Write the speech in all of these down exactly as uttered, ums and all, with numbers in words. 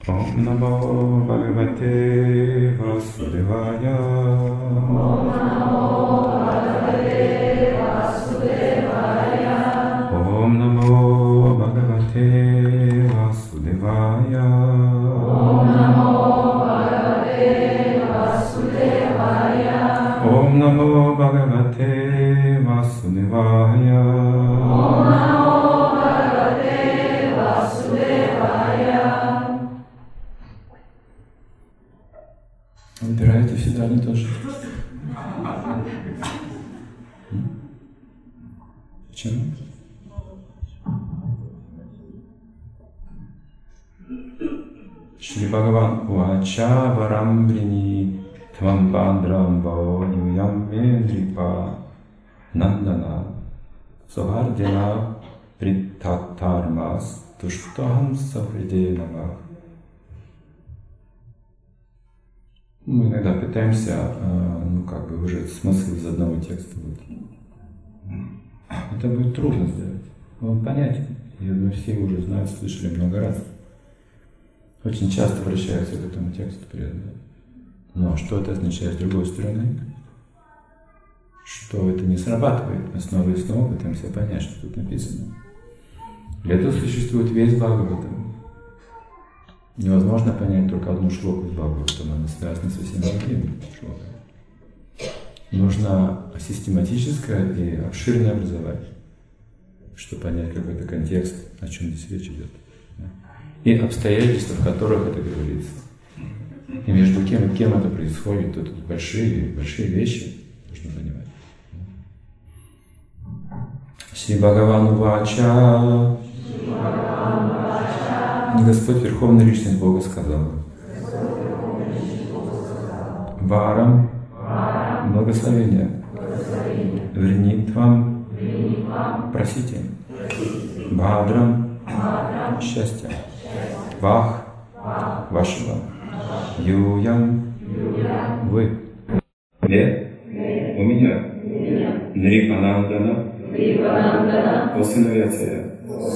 Om Namo Bhagavate Vasudevaya. Om Namo Bhagavate Vasudevaya. Om Namo Bhagavate Vasudevaya. Om Namo Bhagavate Vasudevaya. Om Namo Bhagavate Vasudevaya. Om Namo Bhagavate Vasudevaya. Выбираете всегда не то же. Почему? Шри Бхагаван Увача Варамбрини Твам Бандрам Бао Юям Мендрипа Нандана Савардина Притатармас Туштахам Савриденама. Мы иногда пытаемся, ну, как бы выжать смысл из одного текста. Это будет трудно сделать. Он понятен. Я думаю, все уже знают, слышали много раз. Очень часто обращаются к этому тексту преданные. Но что это означает с другой стороны? Что это не срабатывает. Мы снова и снова пытаемся понять, что тут написано. Для этого существует весь Бхагаватам. Невозможно понять только одну шлоку из Бхагаватама, она связана со всеми другими шлоками. Нужно систематическое и обширное образование, чтобы понять какой-то контекст, о чем здесь речь идет. И обстоятельства, в которых это говорится. И между кем и кем это происходит, то тут большие, большие вещи нужно понимать. Шри Бхагаван Увача. Господь Верховный Личность Бога сказал: Варам, благословение, Вринитвам, просите, Бхадрам, счастье, Вах, вашего, Юям, вы, Ле, у меня, Нрипанандана, усыновятся,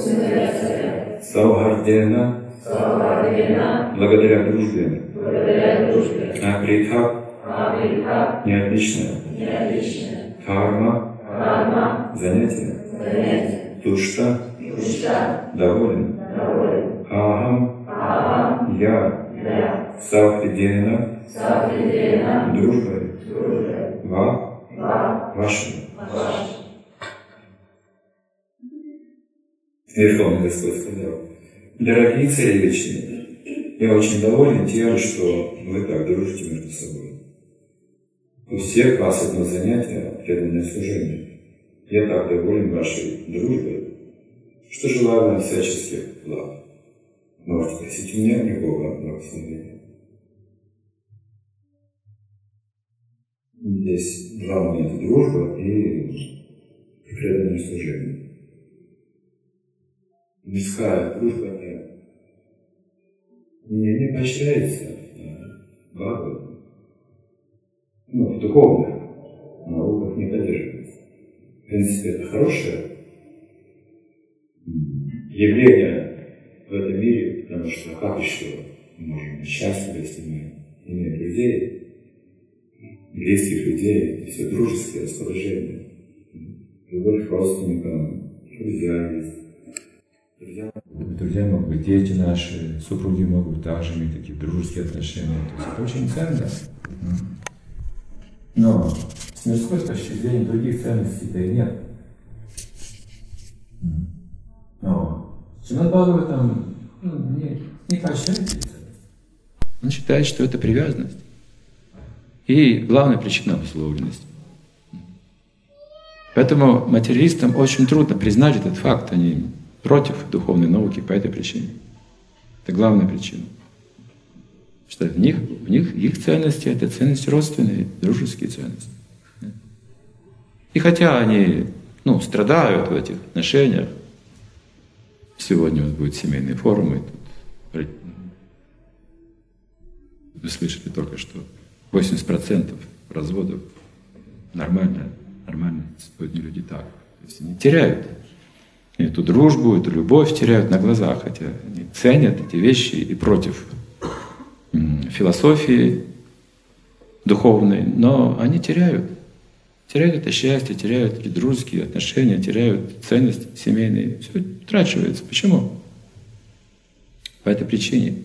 Саухардена, благодаря дружбе, Апритха, неотличное, Дхарма, занятие, Тушта, доволен, Ахам, я, Саухардена, дружбой, Ва, вашим. Верховный Господь сказал: дорогие цари вечные, я очень доволен тем, что вы так дружите между собой. У всех вас одно занятие — преданное служение. Я так доволен вашей дружбой, что желаю вам всяческих благ. Можете спросить у меня и Бога благословения. Здесь два момента: дружба и преданное служение. Мирская дружба не, не поощряется Бхагаватом. Ну, в духовных науках не поддерживается. В принципе, это хорошее явление в этом мире, потому что как еще мы можем быть счастливы, если мы имеем людей, близких людей, все дружеские расположения, любовь к родственникам, друзья есть. Друзья, друзья могут быть, дети наши, супруги могут также иметь такие дружеские отношения. То есть это очень ценно. Но с мирской точки зрения других ценностей-то и нет. Но Шримад Бхагаватам ну, не, не поощряет эти ценности. Он считает, что это привязанность. И главная причина обусловленности. Поэтому материалистам очень трудно признать этот факт. Они против духовной науки по этой причине. Это главная причина. Что в них, в них их ценности — это ценности родственные, дружеские ценности. И хотя они ну, страдают в этих отношениях, сегодня вот будут семейные форумы, тут, вы слышали только что восемьдесят процентов разводов нормально, нормально сегодня люди так. То есть они теряют эту дружбу, эту любовь теряют на глазах, хотя они ценят эти вещи и против философии духовной, но они теряют. Теряют это счастье, теряют эти дружеские отношения, теряют ценности семейные. Все утрачивается. Почему? По этой причине,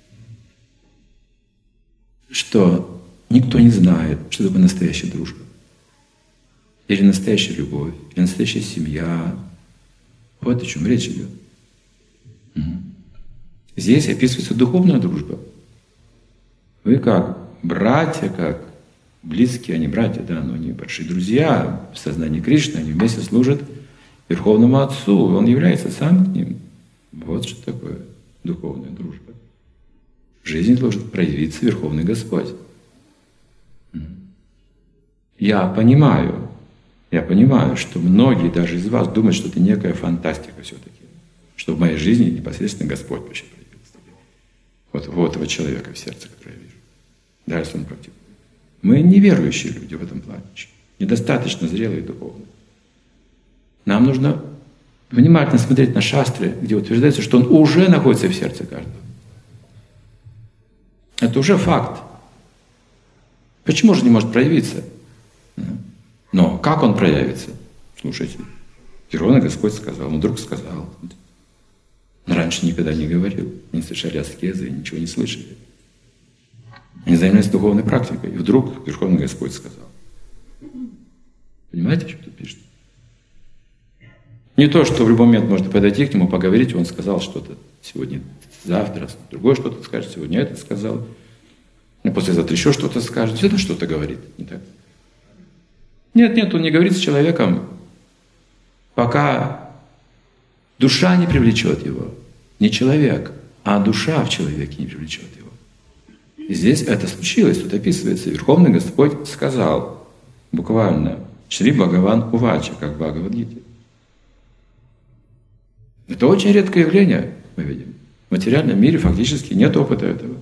что никто не знает, что такое настоящая дружба. Или настоящая любовь, или настоящая семья. Вот о чем речь идет. Здесь описывается духовная дружба. Вы как братья, как близкие, они братья, да, но они большие друзья в сознании Кришны, они вместе служат Верховному Отцу, Он является сам к ним. Вот что такое духовная дружба. В жизни должен проявиться Верховный Господь. Я понимаю, я понимаю, что многие даже из вас думают, что это некая фантастика все-таки, что в моей жизни непосредственно Господь вообще проявился. Вот, вот этого человека в сердце, который я вижу. Даже если он практикует. Мы неверующие люди в этом плане, недостаточно зрелые духовно. Нам нужно внимательно смотреть на шастры, где утверждается, что он уже находится в сердце каждого. Это уже факт. Почему же не может проявиться? Но как он проявится? Слушайте, Верховный Господь сказал, он вдруг сказал. Но раньше никогда не говорил, не совершали аскезы, ничего не слышали. Они занимались духовной практикой, и вдруг Верховный Господь сказал. Понимаете, что тут пишет? Не то, что в любой момент можно подойти к нему, поговорить, он сказал что-то сегодня, завтра, другое что-то скажет, сегодня это сказал, а послезавтра еще что-то скажет, всегда что-то говорит. Не так? Нет, нет, он не говорит с человеком, пока душа не привлечет его. Не человек, а душа в человеке не привлечет его. И здесь это случилось, тут описывается. Верховный Господь сказал, буквально, Шри Бхагаван Увача, как в Бхагавад-гите. Это очень редкое явление, мы видим. В материальном мире фактически нет опыта этого.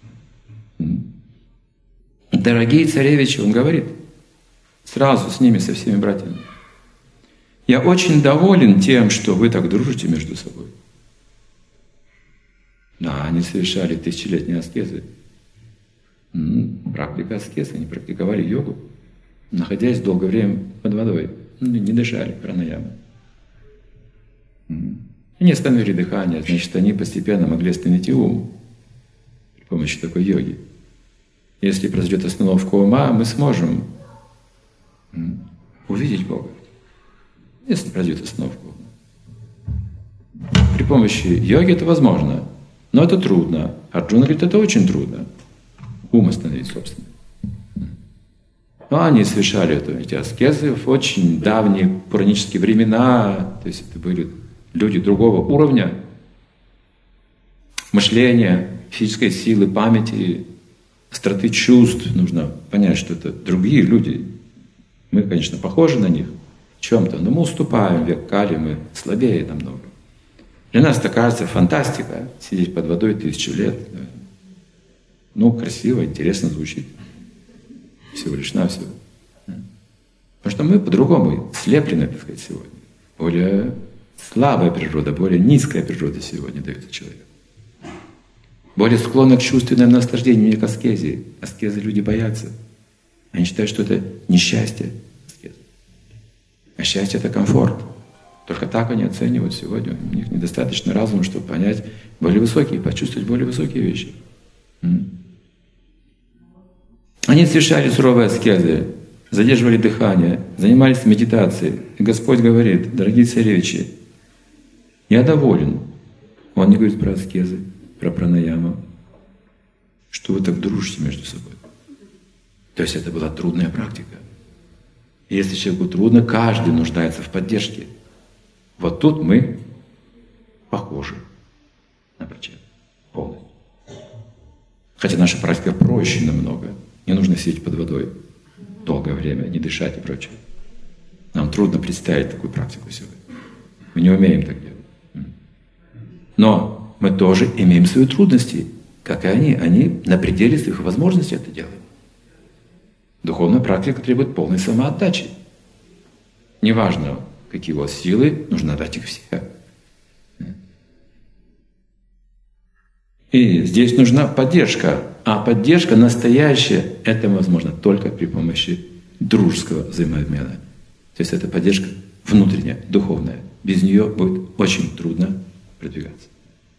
Дорогие царевичи, он говорит, сразу с ними, со всеми братьями. Я очень доволен тем, что вы так дружите между собой. Да, они совершали тысячелетние аскезы. Практика аскезы, они практиковали йогу, находясь долгое время под водой. Не дышали пранаямой. Они остановили дыхание, значит, они постепенно могли остановить и ум при помощи такой йоги. Если произойдет остановка ума, мы сможем увидеть Бога. Если произойдет остановка ума. При помощи йоги это возможно, но это трудно. Арджуна говорит, это очень трудно. Ум остановить, собственно. Но они совершали это, эти аскезы в очень давние пуранические времена. То есть это были люди другого уровня мышления, физической силы, памяти, остроты чувств. Нужно понять, что это другие люди. Мы, конечно, похожи на них в чем-то, но мы уступаем век Кали, мы слабее намного. Для нас это кажется фантастика, сидеть под водой тысячу лет. Ну, красиво, интересно звучит. Всего лишь навсего. Потому что мы по-другому слеплены, так сказать, сегодня. Более слабая природа, более низкая природа сегодня дается человеку. Более склонна к чувственному наслаждению, не к аскезе. Аскезы люди боятся. Они считают, что это несчастье. А счастье — это комфорт. Только так они оценивают сегодня. У них недостаточно разума, чтобы понять более высокие, почувствовать более высокие вещи. Они совершали суровые аскезы, задерживали дыхание, занимались медитацией. И Господь говорит, дорогие царевичи, я доволен. Он не говорит про аскезы, про пранаяму, что вы так дружите между собой. То есть это была трудная практика. И если человеку трудно, каждый нуждается в поддержке. Вот тут мы похожи на Прачета полностью. Хотя наша практика проще намного. Не нужно сидеть под водой долгое время, не дышать и прочее. Нам трудно представить такую практику сегодня. Мы не умеем так делать. Но мы тоже имеем свои трудности, как и они. Они на пределе своих возможностей это делают. Духовная практика требует полной самоотдачи. Неважно, какие у вас силы, нужно отдать их все. И здесь нужна поддержка А поддержка настоящая, это возможно только при помощи дружеского взаимообмена. То есть это поддержка внутренняя, духовная. Без нее будет очень трудно продвигаться.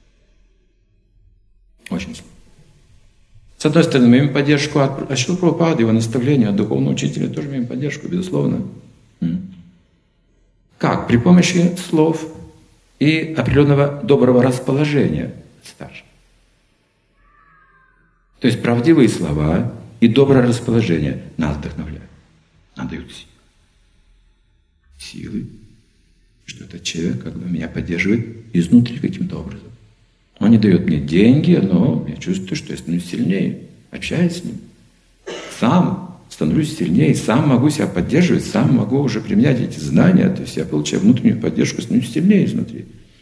Очень сложно. С одной стороны, мы имеем поддержку от Шрилы Прабхупады, его наставления, от духовного учителя тоже имеем поддержку, безусловно. Как? При помощи слов и определенного доброго расположения старших. То есть правдивые слова и доброе расположение нас вдохновляют, нам дают силы. Силы, что этот человек как бы меня поддерживает изнутри каким-то образом. Он не дает мне деньги, но я чувствую, что я становлюсь сильнее, общаюсь с ним. Сам становлюсь сильнее, сам могу себя поддерживать, сам могу уже применять эти знания, то есть я получаю внутреннюю поддержку, становлюсь сильнее изнутри.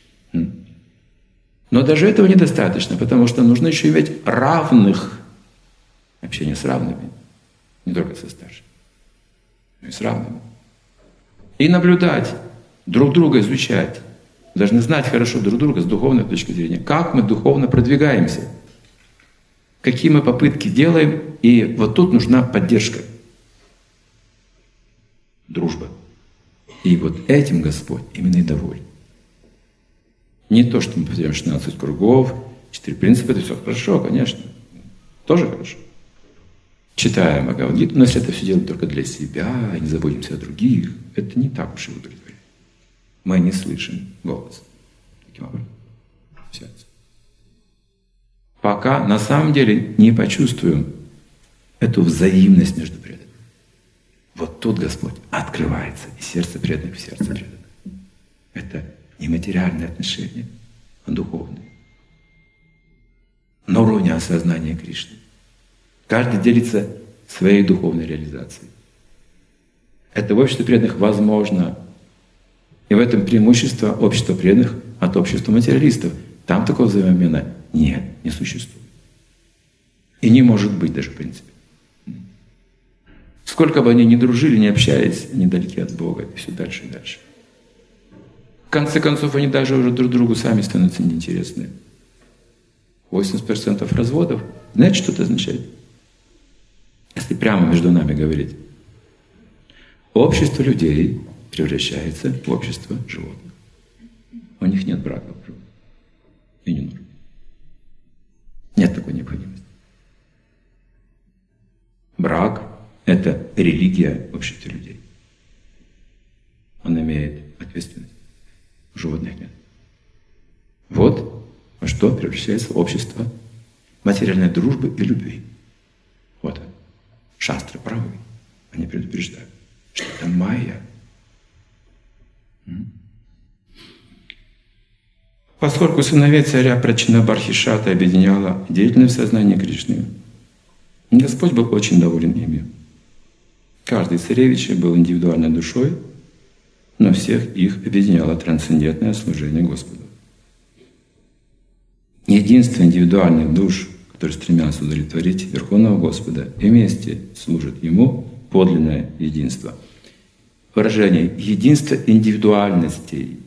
Но даже этого недостаточно, потому что нужно еще иметь равных, общение с равными, не только со старшими, но и с равными. И наблюдать, друг друга изучать. Должны знать хорошо друг друга с духовной точки зрения, как мы духовно продвигаемся, какие мы попытки делаем, и вот тут нужна поддержка, дружба. И вот этим Господь именно и доволен. Не то, что мы пойдем шестнадцать кругов, четыре принципа, это все хорошо, конечно, тоже хорошо. Читаем Бхагавад-гиту, но если это все делаем только для себя, и не заботимся о других, это не так уж и удовлетворяет. Мы не слышим голос. Таким образом, в сердце. Пока на самом деле не почувствуем эту взаимность между преданными. Вот тут Господь открывается, и сердце преданных в сердце преданных. Это не материальные отношения, а духовные. На уровне осознания Кришны. Каждый делится своей духовной реализацией. Это в обществе преданных возможно. И в этом преимущество общества преданных от общества материалистов. Там такого взаимообмена нет, не существует. И не может быть даже в принципе. Сколько бы они ни дружили, ни общались, они далеки от Бога, и все дальше и дальше. В конце концов, они даже уже друг другу сами становятся неинтересны. восемьдесят процентов разводов, знаете, что это означает? Если прямо между нами говорить. Общество людей превращается в общество животных. У них нет брака в природе. И не нужно. Нет такой необходимости. Брак – это религия в обществе людей. Он имеет ответственность. У животных нет. Вот во что превращается общество материальной дружбы и любви. Вот он. Шастры правы. Они предупреждают, что это майя. Поскольку сыновей царя Прачнабархишата объединяла деятельность сознания Кришны, Господь был очень доволен ими. Каждый царевич был индивидуальной душой, но всех их объединяло трансцендентное служение Господу. Единство индивидуальных душ, которые стремятся удовлетворить Верховного Господа, и вместе служат Ему, подлинное единство. Выражение «единство индивидуальностей».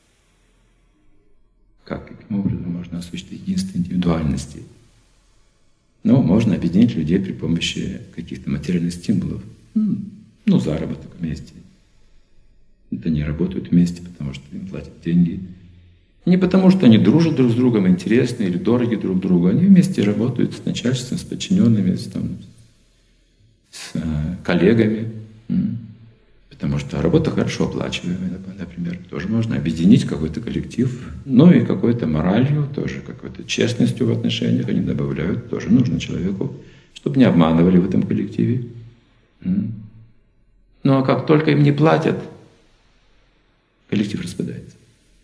Как, каким образом можно осуществить единство индивидуальностей? Ну, можно объединить людей при помощи каких-то материальных стимулов. Ну, заработок вместе. Это они работают вместе, потому что им платят деньги. Не потому, что они дружат друг с другом, интересны или дороги друг другу. Они вместе работают с начальством, с подчиненными, с, там, с э, коллегами. Потому что работа хорошо оплачиваемая, например. Тоже можно объединить какой-то коллектив. Ну и какой-то моралью, тоже какой-то честностью в отношениях они добавляют. Тоже нужно человеку, чтобы не обманывали в этом коллективе. Ну а как только им не платят, коллектив распадается.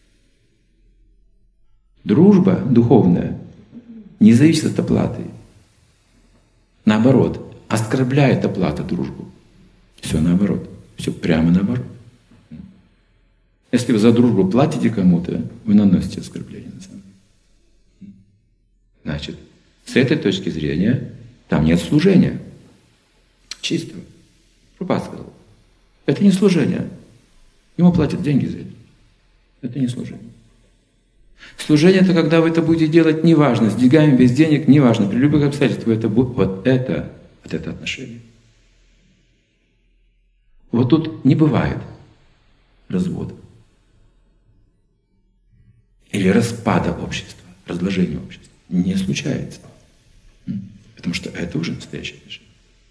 Дружба духовная не зависит от оплаты. Наоборот, оскорбляет оплата дружбу. Все наоборот. Все прямо наоборот. Если вы за дружбу платите кому-то, вы наносите оскорбление на самом деле. Значит, с этой точки зрения там нет служения. Чистого. Прабхупада сказал. Это не служение. Ему платят деньги за это. Это не служение. Служение — это когда вы это будете делать, неважно, с деньгами, без денег, неважно, при любых обстоятельствах вы это будете, вот это, вот это отношение. Вот тут не бывает развода. Или распада общества, разложения общества. Не случается. Потому что это уже настоящее отношение.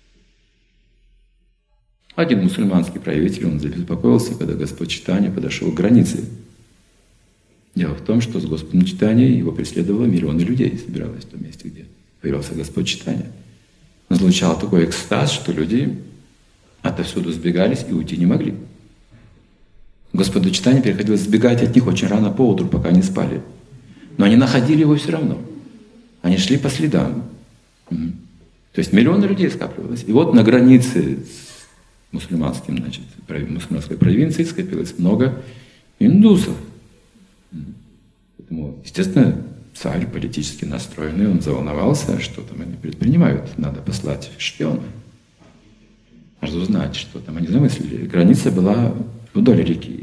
Один мусульманский правитель, он забеспокоился, когда Господь Чайтанья подошел к границе. Дело в том, что с Господом Чайтаньей его преследовало миллионы людей, собиралось в том месте, где появился Господь Чайтанья. Звучал такой экстаз, что люди отовсюду сбегались и уйти не могли. Господу Чайтанье приходилось сбегать от них очень рано поутру, пока они спали. Но они находили его все равно. Они шли по следам. Угу. То есть миллионы людей скапливалось. И вот на границе с мусульманским, значит, мусульманской провинцией скопилось много индусов. Поэтому, естественно, царь политически настроенный, он заволновался, что там они предпринимают. Надо послать шпиона. Разузнать, что там они замыслили. Граница была вдоль реки.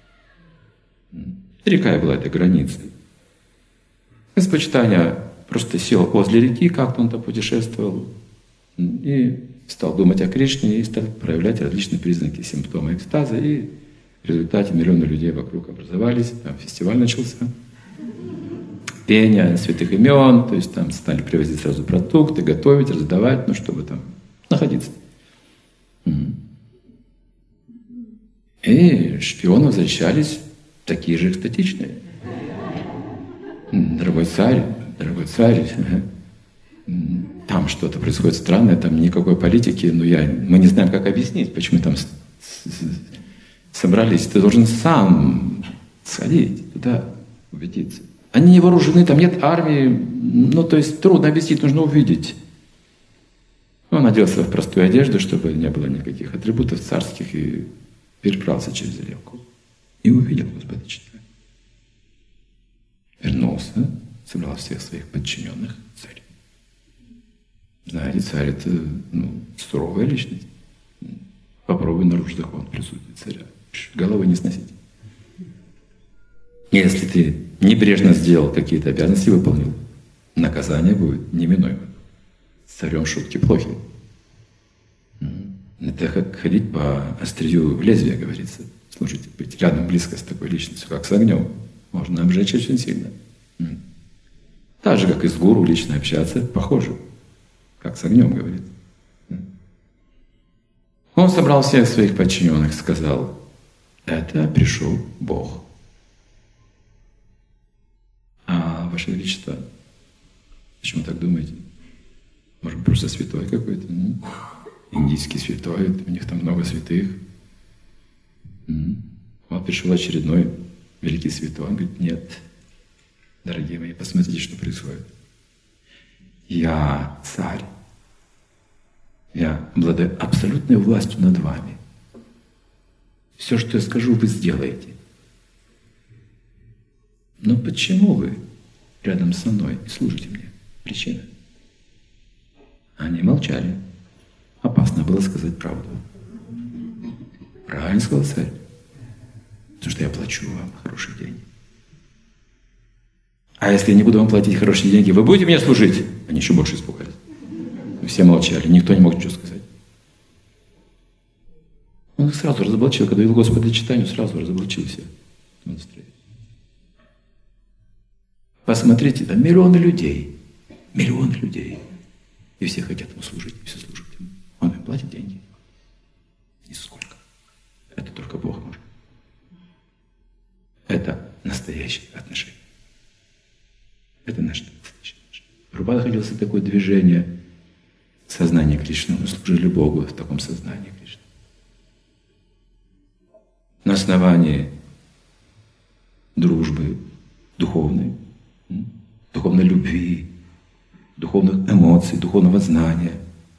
Река была этой границей. Господь Чайтанья просто сел возле реки, как-то он там путешествовал, и стал думать о Кришне, и стал проявлять различные признаки, симптомы экстаза, и в результате миллионы людей вокруг образовались, там фестиваль начался, пение святых имен, то есть там стали привозить сразу продукты, готовить, раздавать, ну, чтобы там находиться. И шпионы возвращались такие же экстатичные. Дорогой царь, дорогой царь, там что-то происходит странное, там никакой политики, но я, мы не знаем, как объяснить, почему там с, с, собрались. Ты должен сам сходить туда, убедиться. Они не вооружены, там нет армии, ну то есть трудно объяснить, нужно увидеть. Он оделся в простую одежду, чтобы не было никаких атрибутов царских, и переправился через реку. И увидел Господа Чайтанью. Вернулся, собрал всех своих подчиненных, царь. Знаете, царь — это ну, суровая личность. Попробуй нарушить закон в присутствии царя. Головы не сносить. Если ты небрежно сделал какие-то обязанности, выполнил, наказание будет неминуемо. С царем шутки плохи. Это как ходить по острию лезвия, говорится. Слушайте, быть рядом близко с такой личностью, как с огнем, можно обжечь очень сильно. Так же, как и с гуру лично общаться, похоже, как с огнем, говорит. Он собрал всех своих подчиненных, сказал: это пришел Бог. А Ваше Величество, почему так думаете? Может, просто святой какой-то? Индийский святой, у них там много святых. Вот пришел очередной великий святой. Он говорит: нет, дорогие мои, посмотрите, что происходит. Я царь. Я обладаю абсолютной властью над вами. Все, что я скажу, вы сделаете. Но почему вы рядом со мной и служите мне? Причина. Они молчали. Опасно было сказать правду. Правильно сказал царь. Потому что я плачу вам хорошие деньги. А если я не буду вам платить хорошие деньги, вы будете мне служить? Они еще больше испугались. Все молчали, никто не мог ничего сказать. Он их сразу разоблачил, когда видел Господа Чайтанью, сразу разоблачил всех. Посмотрите, там миллионы людей, миллионы людей. И все хотят ему служить, и все служат ему. Он им платит деньги. Нисколько. Это только Бог может. Это настоящие отношения. Это наше настоящее отношение. Прабхупада ходил в такое движение сознания Кришны. Мы служили Богу в таком сознании Кришны. На основании дружбы духовной, духовной любви, духовных эмоций, духовного знания.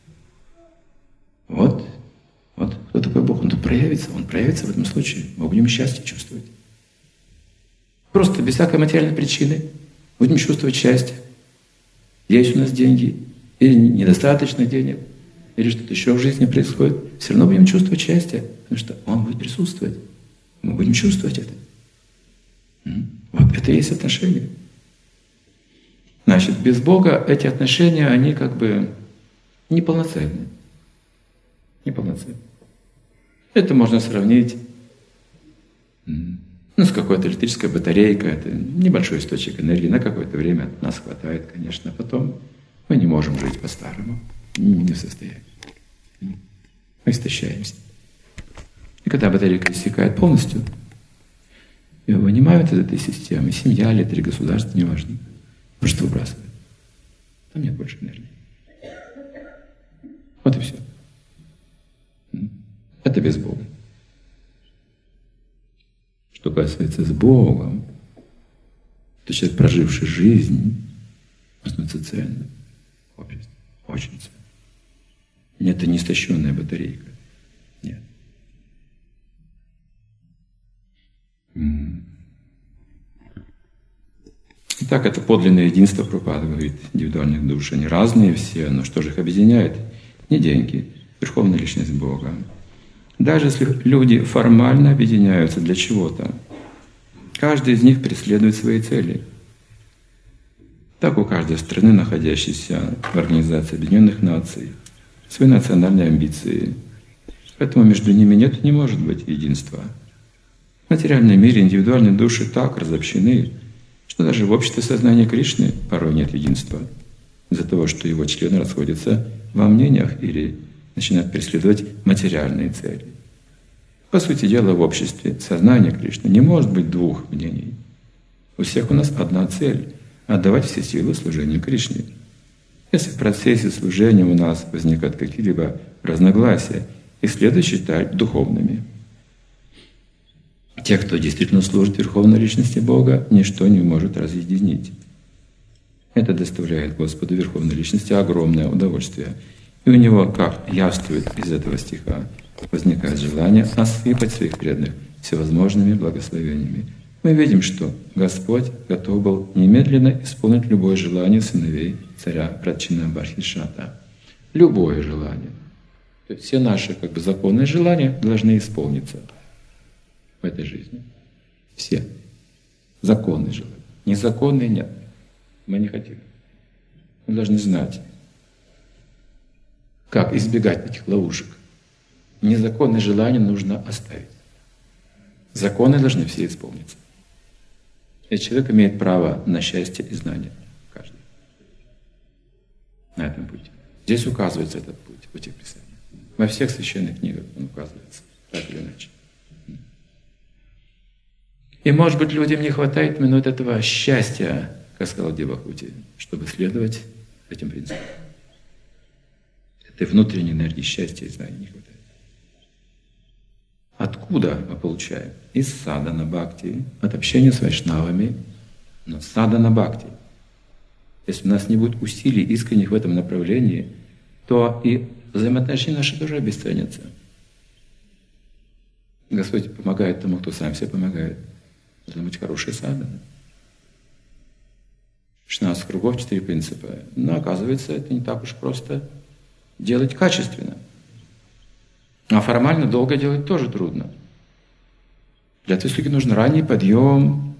Вот, вот кто такой Бог. Он тут проявится, он проявится в этом случае. Мы будем счастье чувствовать. Просто без всякой материальной причины будем чувствовать счастье. Есть у нас деньги, или недостаточно денег, или что-то еще в жизни происходит. Все равно будем чувствовать счастье, потому что Он будет присутствовать. Мы будем чувствовать это. Вот это и есть отношения. Значит, без Бога эти отношения, они как бы неполноценны. Неполноценны. Это можно сравнить ну, с какой-то электрической батарейкой. Это небольшой источник энергии. На какое-то время нас хватает, конечно. А потом мы не можем жить по-старому. Не в состоянии. Мы истощаемся. И когда батарейка иссякает полностью, ее вынимают из этой системы. Семья или три государства, неважно. Просто выбрасывают. Там нет больше энергии. Вот и все. Это без Бога. Что касается с Богом, то человек, проживший жизнь, становится ценным. Очень ценным. Это не истощенная батарейка. Нет. Итак, это подлинное единство, Прабхупада говорит, индивидуальных душ. Они разные все, но что же их объединяет? Не деньги, верховная личность Бога. Даже если люди формально объединяются для чего-то, каждый из них преследует свои цели. Так у каждой страны, находящейся в Организации Объединенных Наций, свои национальные амбиции. Поэтому между ними нет, не может быть единства. В материальном мире индивидуальные души так разобщены, что даже в обществе сознания Кришны порой нет единства, из-за того, что его члены расходятся во мнениях или начинают преследовать материальные цели. По сути дела, в обществе сознания Кришны не может быть двух мнений. У всех у нас одна цель — отдавать все силы служению Кришне. Если в процессе служения у нас возникают какие-либо разногласия, их следует считать духовными. Те, кто действительно служит Верховной Личности Бога, ничто не может разъединить. Это доставляет Господу Верховной Личности огромное удовольствие. И у него, как явствует из этого стиха, возникает желание осыпать своих преданных всевозможными благословениями. Мы видим, что Господь готов был немедленно исполнить любое желание сыновей царя Прачхинабархишата. Любое желание. То есть все наши как бы законные желания должны исполниться в этой жизни. Все. Законные желания. Незаконные нет. Мы не хотим. Мы должны знать, как избегать этих ловушек. Незаконные желания нужно оставить. Законы должны все исполниться. И человек имеет право на счастье и знания. Каждый. На этом пути. Здесь указывается этот путь, пути Писания. Во всех священных книгах он указывается, так или иначе. И, может быть, людям не хватает именно вот этого счастья, как сказал Девахути, чтобы следовать этим принципам. Этой внутренней энергии счастья и знания не хватает. Откуда мы получаем? Из садхана бхакти, от общения с вайшнавами, но садхана бхакти. Если у нас не будет усилий искренних в этом направлении, то и взаимоотношения наши тоже обесценятся. Господь помогает тому, кто сам себе помогает. Должны быть хорошие садханы. шестнадцать кругов, четыре принципа. Но оказывается, это не так уж просто делать качественно. А формально долго делать тоже трудно. Для этой услуги нужен ранний подъем,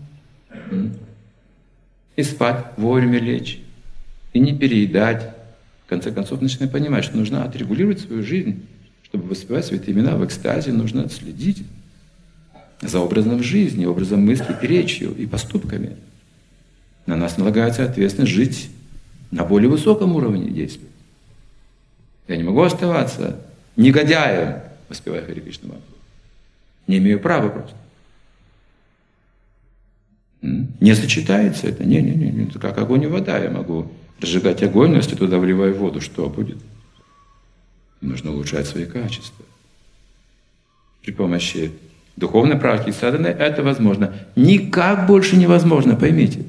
и спать вовремя лечь, и не переедать. В конце концов, начинаем понимать, что нужно отрегулировать свою жизнь. Чтобы воспевать святые имена в экстазе, нужно следить за образом жизни, образом мысли и речью, и поступками. На нас налагается ответственность жить на более высоком уровне действий. Я не могу оставаться негодяем, воспевая Харе Кришна Маху. Не имею права просто. Не сочетается это. Не-не-не, это как огонь и вода. Я могу разжигать огонь, но если туда вливаю воду, что будет? Нужно улучшать свои качества. При помощи духовной практики садханы это возможно. Никак больше невозможно, поймите.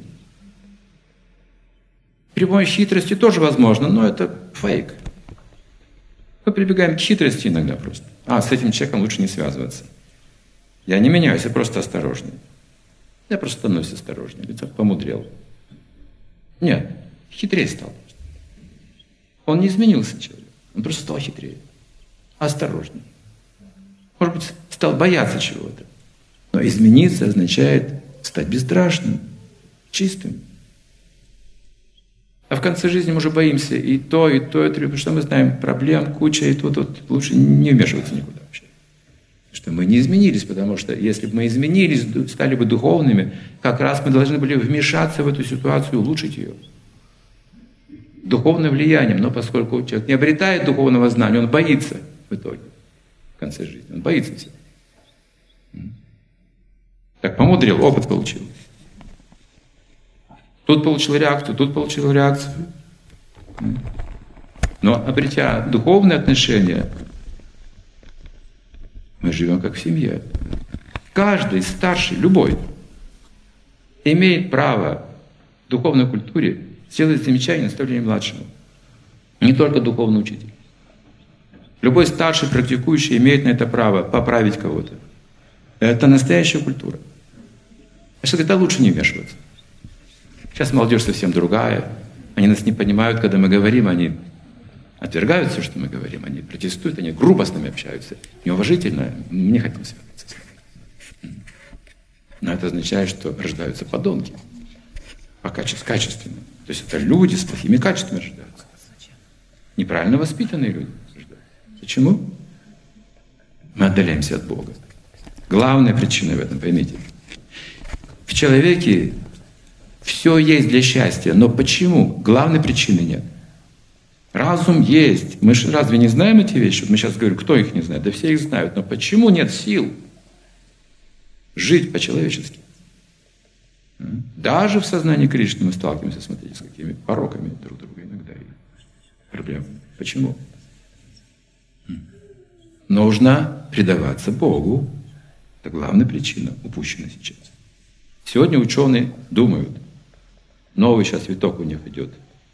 При помощи хитрости тоже возможно, но это фейк. Мы прибегаем к хитрости иногда просто. А, с этим человеком лучше не связываться. Я не меняюсь, я просто осторожный. Я просто становлюсь осторожнее, ведь помудрел. Нет, хитрее стал просто. Он не изменился человек, он просто стал хитрее. Осторожнее. Может быть, стал бояться чего-то. Но измениться означает стать безстрашным, чистым. А в конце жизни мы уже боимся и то, и то, и то, потому что мы знаем, проблем куча, и тут, тут лучше не вмешиваться никуда вообще. Потому что мы не изменились, потому что если бы мы изменились, стали бы духовными, как раз мы должны были вмешаться в эту ситуацию и улучшить ее. Духовным влиянием, но поскольку человек не обретает духовного знания, он боится в итоге, в конце жизни, он боится всего. Так помудрил, опыт получил. Тут получил реакцию, тут получил реакцию. Но обретя духовные отношения, мы живем как в семье. Каждый старший, любой, имеет право в духовной культуре сделать замечание наставление младшему. Не только духовный учитель. Любой старший практикующий имеет на это право поправить кого-то. Это настоящая культура. А что тогда лучше не вмешиваться? Сейчас молодежь совсем другая. Они нас не понимают, когда мы говорим, они отвергают все, что мы говорим, они протестуют, они грубо с нами общаются, неуважительно, мы не хотим связываться с ними. Но это означает, что рождаются подонки. По качеству, качественно. То есть это люди с плохими качествами рождаются. Неправильно воспитанные люди рождаются. Почему? Мы отдаляемся от Бога. Главная причина в этом, поймите. В человеке все есть для счастья, но почему? Главной причины нет. Разум есть. Мы же разве не знаем эти вещи? Вот мы сейчас говорим, кто их не знает? Да все их знают. Но почему нет сил жить по-человечески? Даже в сознании Кришны мы сталкиваемся, смотрите, с какими пороками друг друга иногда и проблемами. Почему? Нужно предаваться Богу. Это главная причина, упущена сейчас. Сегодня ученые думают, новый сейчас виток у них идет,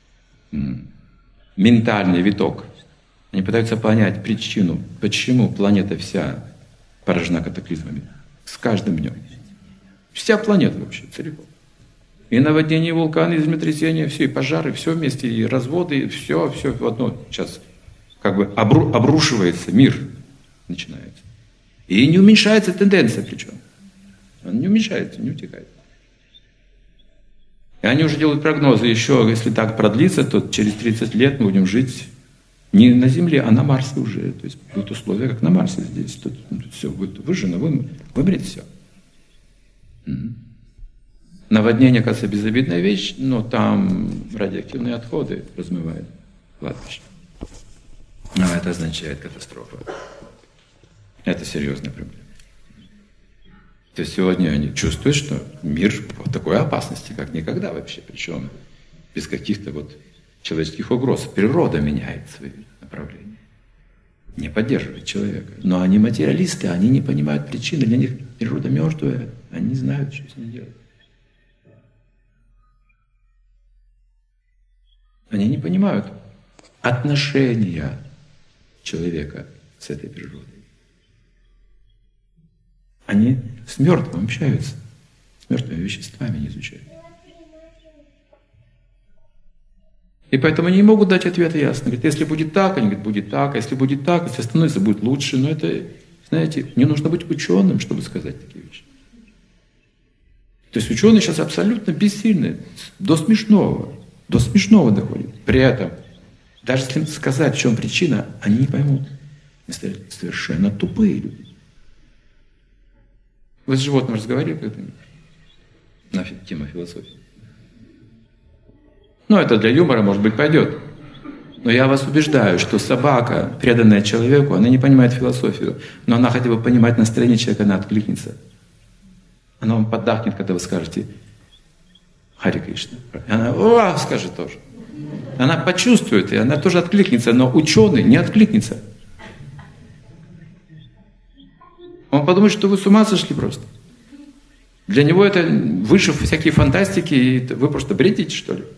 ментальный виток. Они пытаются понять причину, почему планета вся поражена катаклизмами. С каждым днем. Вся планета вообще, целиком. И наводнение, и вулканы, и землетрясения, все, и пожары, все вместе, и разводы, и все, все в одно. Сейчас как бы обру, обрушивается мир, начинается. И не уменьшается тенденция причем. Она не уменьшается, не утекает. И они уже делают прогнозы, еще, если так продлится, то через тридцать лет мы будем жить не на Земле, а на Марсе уже. То есть будут условия, как на Марсе здесь. Тут, тут все будет выжжено, вы, вымрет все. Угу. Наводнение, кажется, безобидная вещь, но там радиоактивные отходы размывают кладбище. А это означает катастрофа. Это серьезная проблема. То есть сегодня они чувствуют, что мир в такой опасности, как никогда вообще, причем без каких-то вот человеческих угроз. Природа меняет свои направления, не поддерживает человека. Но они материалисты, они не понимают причины, для них природа мертвая, они не знают, что с ней делать. Они не понимают отношения человека с этой природой. Они с мертвым общаются, с мертвыми веществами не изучают. И поэтому они не могут дать ответ ясно. Говорят, если будет так, они говорят, будет так, а если будет так, если становится, будет лучше. Но это, знаете, не нужно быть ученым, чтобы сказать такие вещи. То есть ученые сейчас абсолютно бессильны, до смешного, до смешного доходят. При этом, даже если сказать, в чем причина, они не поймут. Они совершенно тупые люди. Вы с животным разговаривали когда-нибудь? На тему философии. Ну, это для юмора, может быть, пойдет. Но я вас убеждаю, что собака, преданная человеку, она не понимает философию, но она хотя бы понимает настроение человека, она откликнется. Она вам поддакнет, когда вы скажете «Хари Кришна». И она «О!» скажет тоже. Она почувствует, и она тоже откликнется, но ученый не откликнется. Он подумает, что вы с ума сошли просто. Для него это выше всякие фантастики, и вы просто бредите, что ли?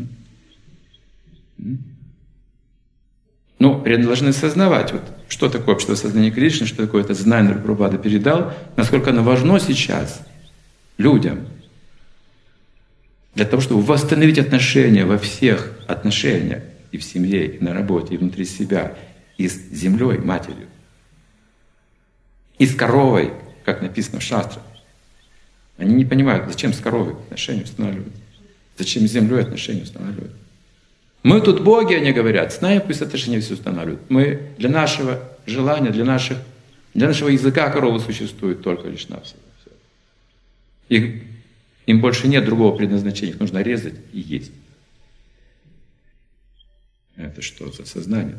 Ну, преданные должны осознавать, вот, что такое общество сознания Кришны, что такое это знание Прабхупада передал, насколько оно важно сейчас людям. Для того, чтобы восстановить отношения во всех отношениях, и в семье, и на работе, и внутри себя, и с землей, матерью, и с коровой, как написано в шастрах. Они не понимают, зачем с коровой отношения устанавливают, зачем с землей отношения устанавливают. Мы тут боги, они говорят, с нами пусть отношения все устанавливают. Мы для нашего желания, для, наших, для нашего языка корова существует только лишь навсего. Их, им больше нет другого предназначения, их нужно резать и есть. Это что за сознание?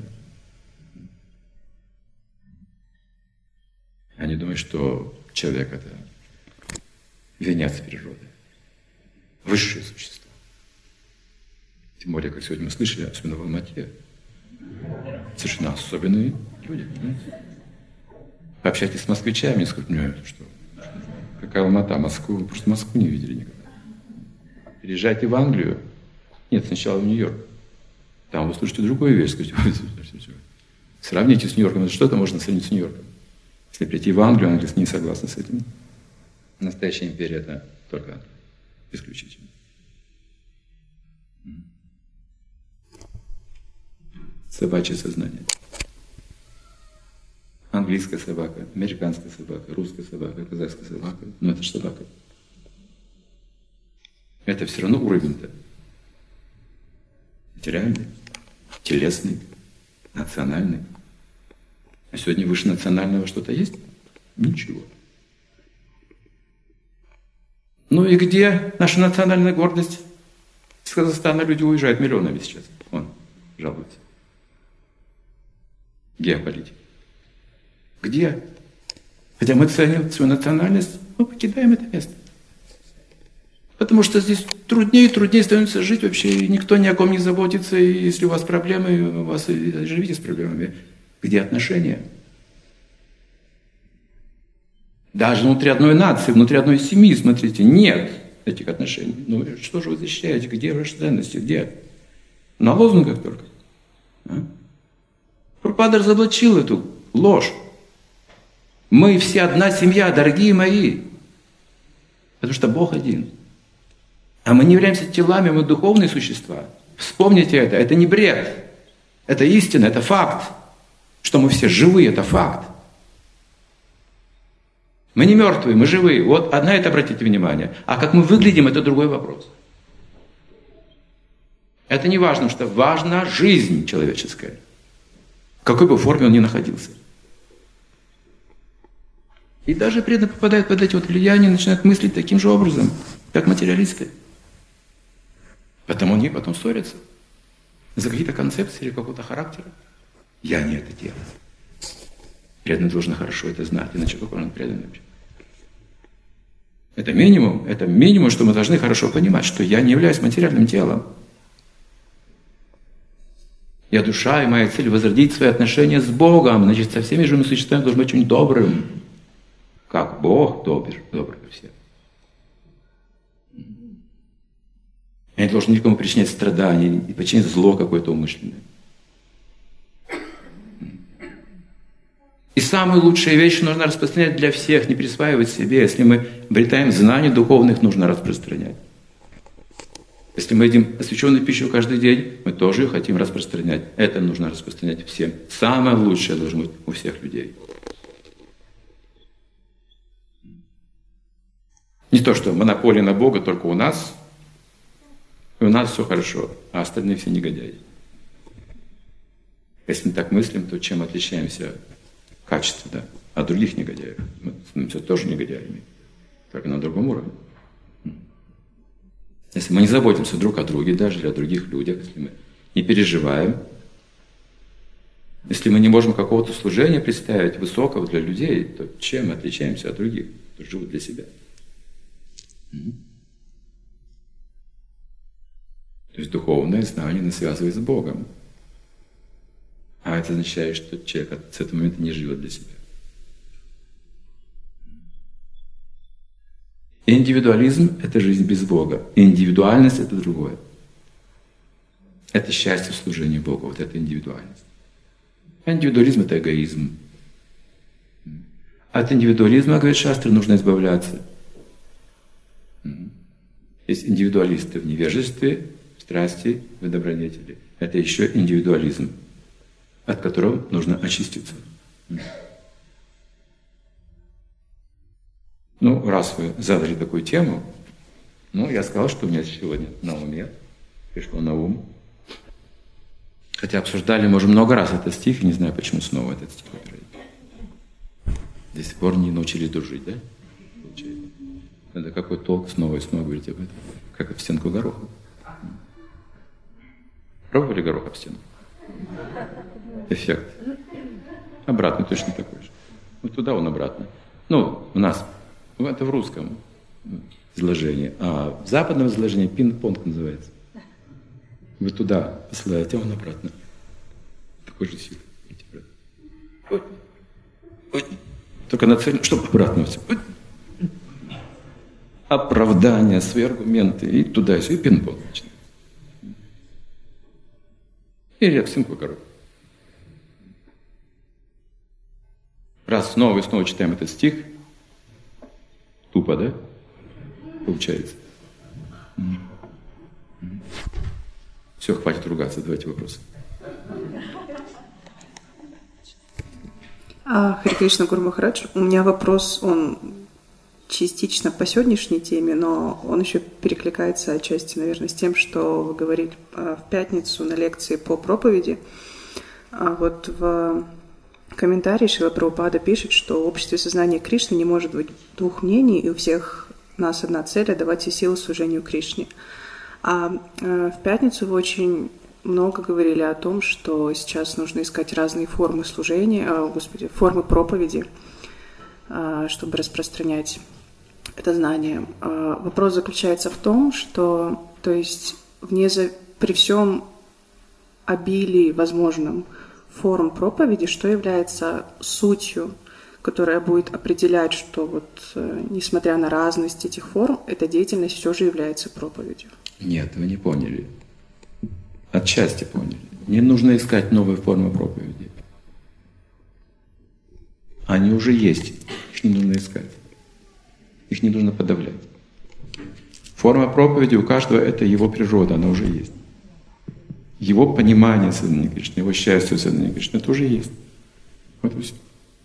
Они думают, что человек — это венец природы, высшее существо. Тем более, как сегодня мы слышали, особенно в Алмате, совершенно особенные люди. Пообщайтесь с москвичами, не скажут, что какая Алмата, Москву, вы просто Москву не видели никогда. Переезжайте в Англию. Нет, сначала в Нью-Йорк. Там вы слышите другую вещь. Скажите, сравните с Нью-Йорком. Что-то можно сравнить с Нью-Йорком. Если прийти в Англию, английцы не согласны с этим. Настоящая империя — это только исключительно. Собачье сознание. Английская собака, американская собака, русская собака, казахская собака. Но это же собака. Это все равно уровень-то материальный, телесный, национальный. А сегодня выше национального что-то есть? Ничего. Ну и где наша национальная гордость? С Казахстана люди уезжают миллионами сейчас. Вон, жалуются. Геополитика. Где? Хотя мы ценим свою национальность, мы покидаем это место. Потому что здесь труднее и труднее становится жить вообще, и никто ни о ком не заботится, и если у вас проблемы, у вас и живите с проблемами. Где отношения? Даже внутри одной нации, внутри одной семьи, смотрите, нет этих отношений. Ну что же вы защищаете? Где ваши ценности? Где? На лозунгах только. А? Прабхупада разоблачил эту ложь. Мы все одна семья, дорогие мои. Потому что Бог один. А мы не являемся телами, мы духовные существа. Вспомните это, это не бред. Это истина, это факт. Что мы все живые, это факт. Мы не мертвые, мы живые. Вот на это обратите внимание. А как мы выглядим, это другой вопрос. Это не важно, что важна жизнь человеческая. В какой бы форме он ни находился. И даже преданные попадают под эти вот влияния, начинают мыслить таким же образом, как материалисты. Потому они потом ссорятся за какие-то концепции или какого-то характера. Я не это делаю. Преданный должен хорошо это знать, иначе какой он преданный вообще? Это минимум, это минимум, что мы должны хорошо понимать, что я не являюсь материальным телом. Я душа, и моя цель — возродить свои отношения с Богом. Значит, со всеми живыми существами должен быть очень добрым. Как Бог добр, добр ко всем. Я не должен никому причинять страдания и причинять зло какое-то умышленное. И самые лучшие вещи нужно распространять для всех, не присваивать себе. Если мы обретаем знания духовных, нужно распространять. Если мы едим освященную пищу каждый день, мы тоже ее хотим распространять. Это нужно распространять всем. Самое лучшее должно быть у всех людей. Не то, что монополия на Бога только у нас, и у нас все хорошо, а остальные все негодяи. Если мы так мыслим, то чем отличаемся качественно от других негодяев? Мы становимся тоже негодяями, только на другом уровне. Если мы не заботимся друг о друге, даже о других людях, если мы не переживаем, если мы не можем какого-то служения представить высокого для людей, то чем мы отличаемся от других, кто живут для себя? То есть духовное знание нас связывает с Богом. А это означает, что человек с этого момента не живет для себя. Индивидуализм — это жизнь без Бога. Индивидуальность — это другое. Это счастье в служении Богу, вот это индивидуальность. А индивидуализм — это эгоизм. От индивидуализма, говорит Шастра, нужно избавляться. Есть индивидуалисты в невежестве, в страсти, в добродетели. Это еще индивидуализм, от которого нужно очиститься. Ну, раз вы задали такую тему, ну, я сказал, что у меня сегодня на уме, пришло на ум. Хотя обсуждали мы уже много раз этот стих, и не знаю, почему снова этот стих выбирает. До сих пор не научились дружить, да? Получается. Это какой толк снова и снова говорить об этом? Как об стенку гороха. Пробовали горох об стену? Эффект. Обратный точно такой же. Вот туда он обратно. Ну, у нас, это в русском изложении, а в западном изложении пинг-понг называется. Вы туда посылаете, а он обратно. Такой же силы. Ой. Ой. Только нацелено, чтобы обратно все. Ой. Оправдания, свои аргументы, и туда, и все, и пинг-понг начинается. Или об стенку горох. Раз снова и снова читаем этот стих, тупо, да? Получается. Все, хватит ругаться, давайте вопросы. А, Харе Кришна, Гуру Махарадж, у меня вопрос, он частично по сегодняшней теме, но он еще перекликается отчасти, наверное, с тем, что вы говорили в пятницу на лекции по проповеди. А вот в комментарии Шрила Прабхупада пишет, что в обществе сознания Кришны не может быть двух мнений, и у всех нас одна цель — давать все силы служению Кришне. А э, в пятницу вы очень много говорили о том, что сейчас нужно искать разные формы служения, э, господи, формы проповеди, э, чтобы распространять это знание. Э, вопрос заключается в том, что, то есть, вне за... при всем обилии возможным форм проповеди, что является сутью, которая будет определять, что вот, э, несмотря на разность этих форм, эта деятельность все же является проповедью. Нет, вы не поняли. Отчасти поняли. Не нужно искать новые формы проповеди. Они уже есть. Их не нужно искать. Их не нужно подавлять. Форма проповеди у каждого — это его природа, она уже есть. Его понимание сознания Кришны, его счастье сознания Кришны — это уже есть. Вот и все.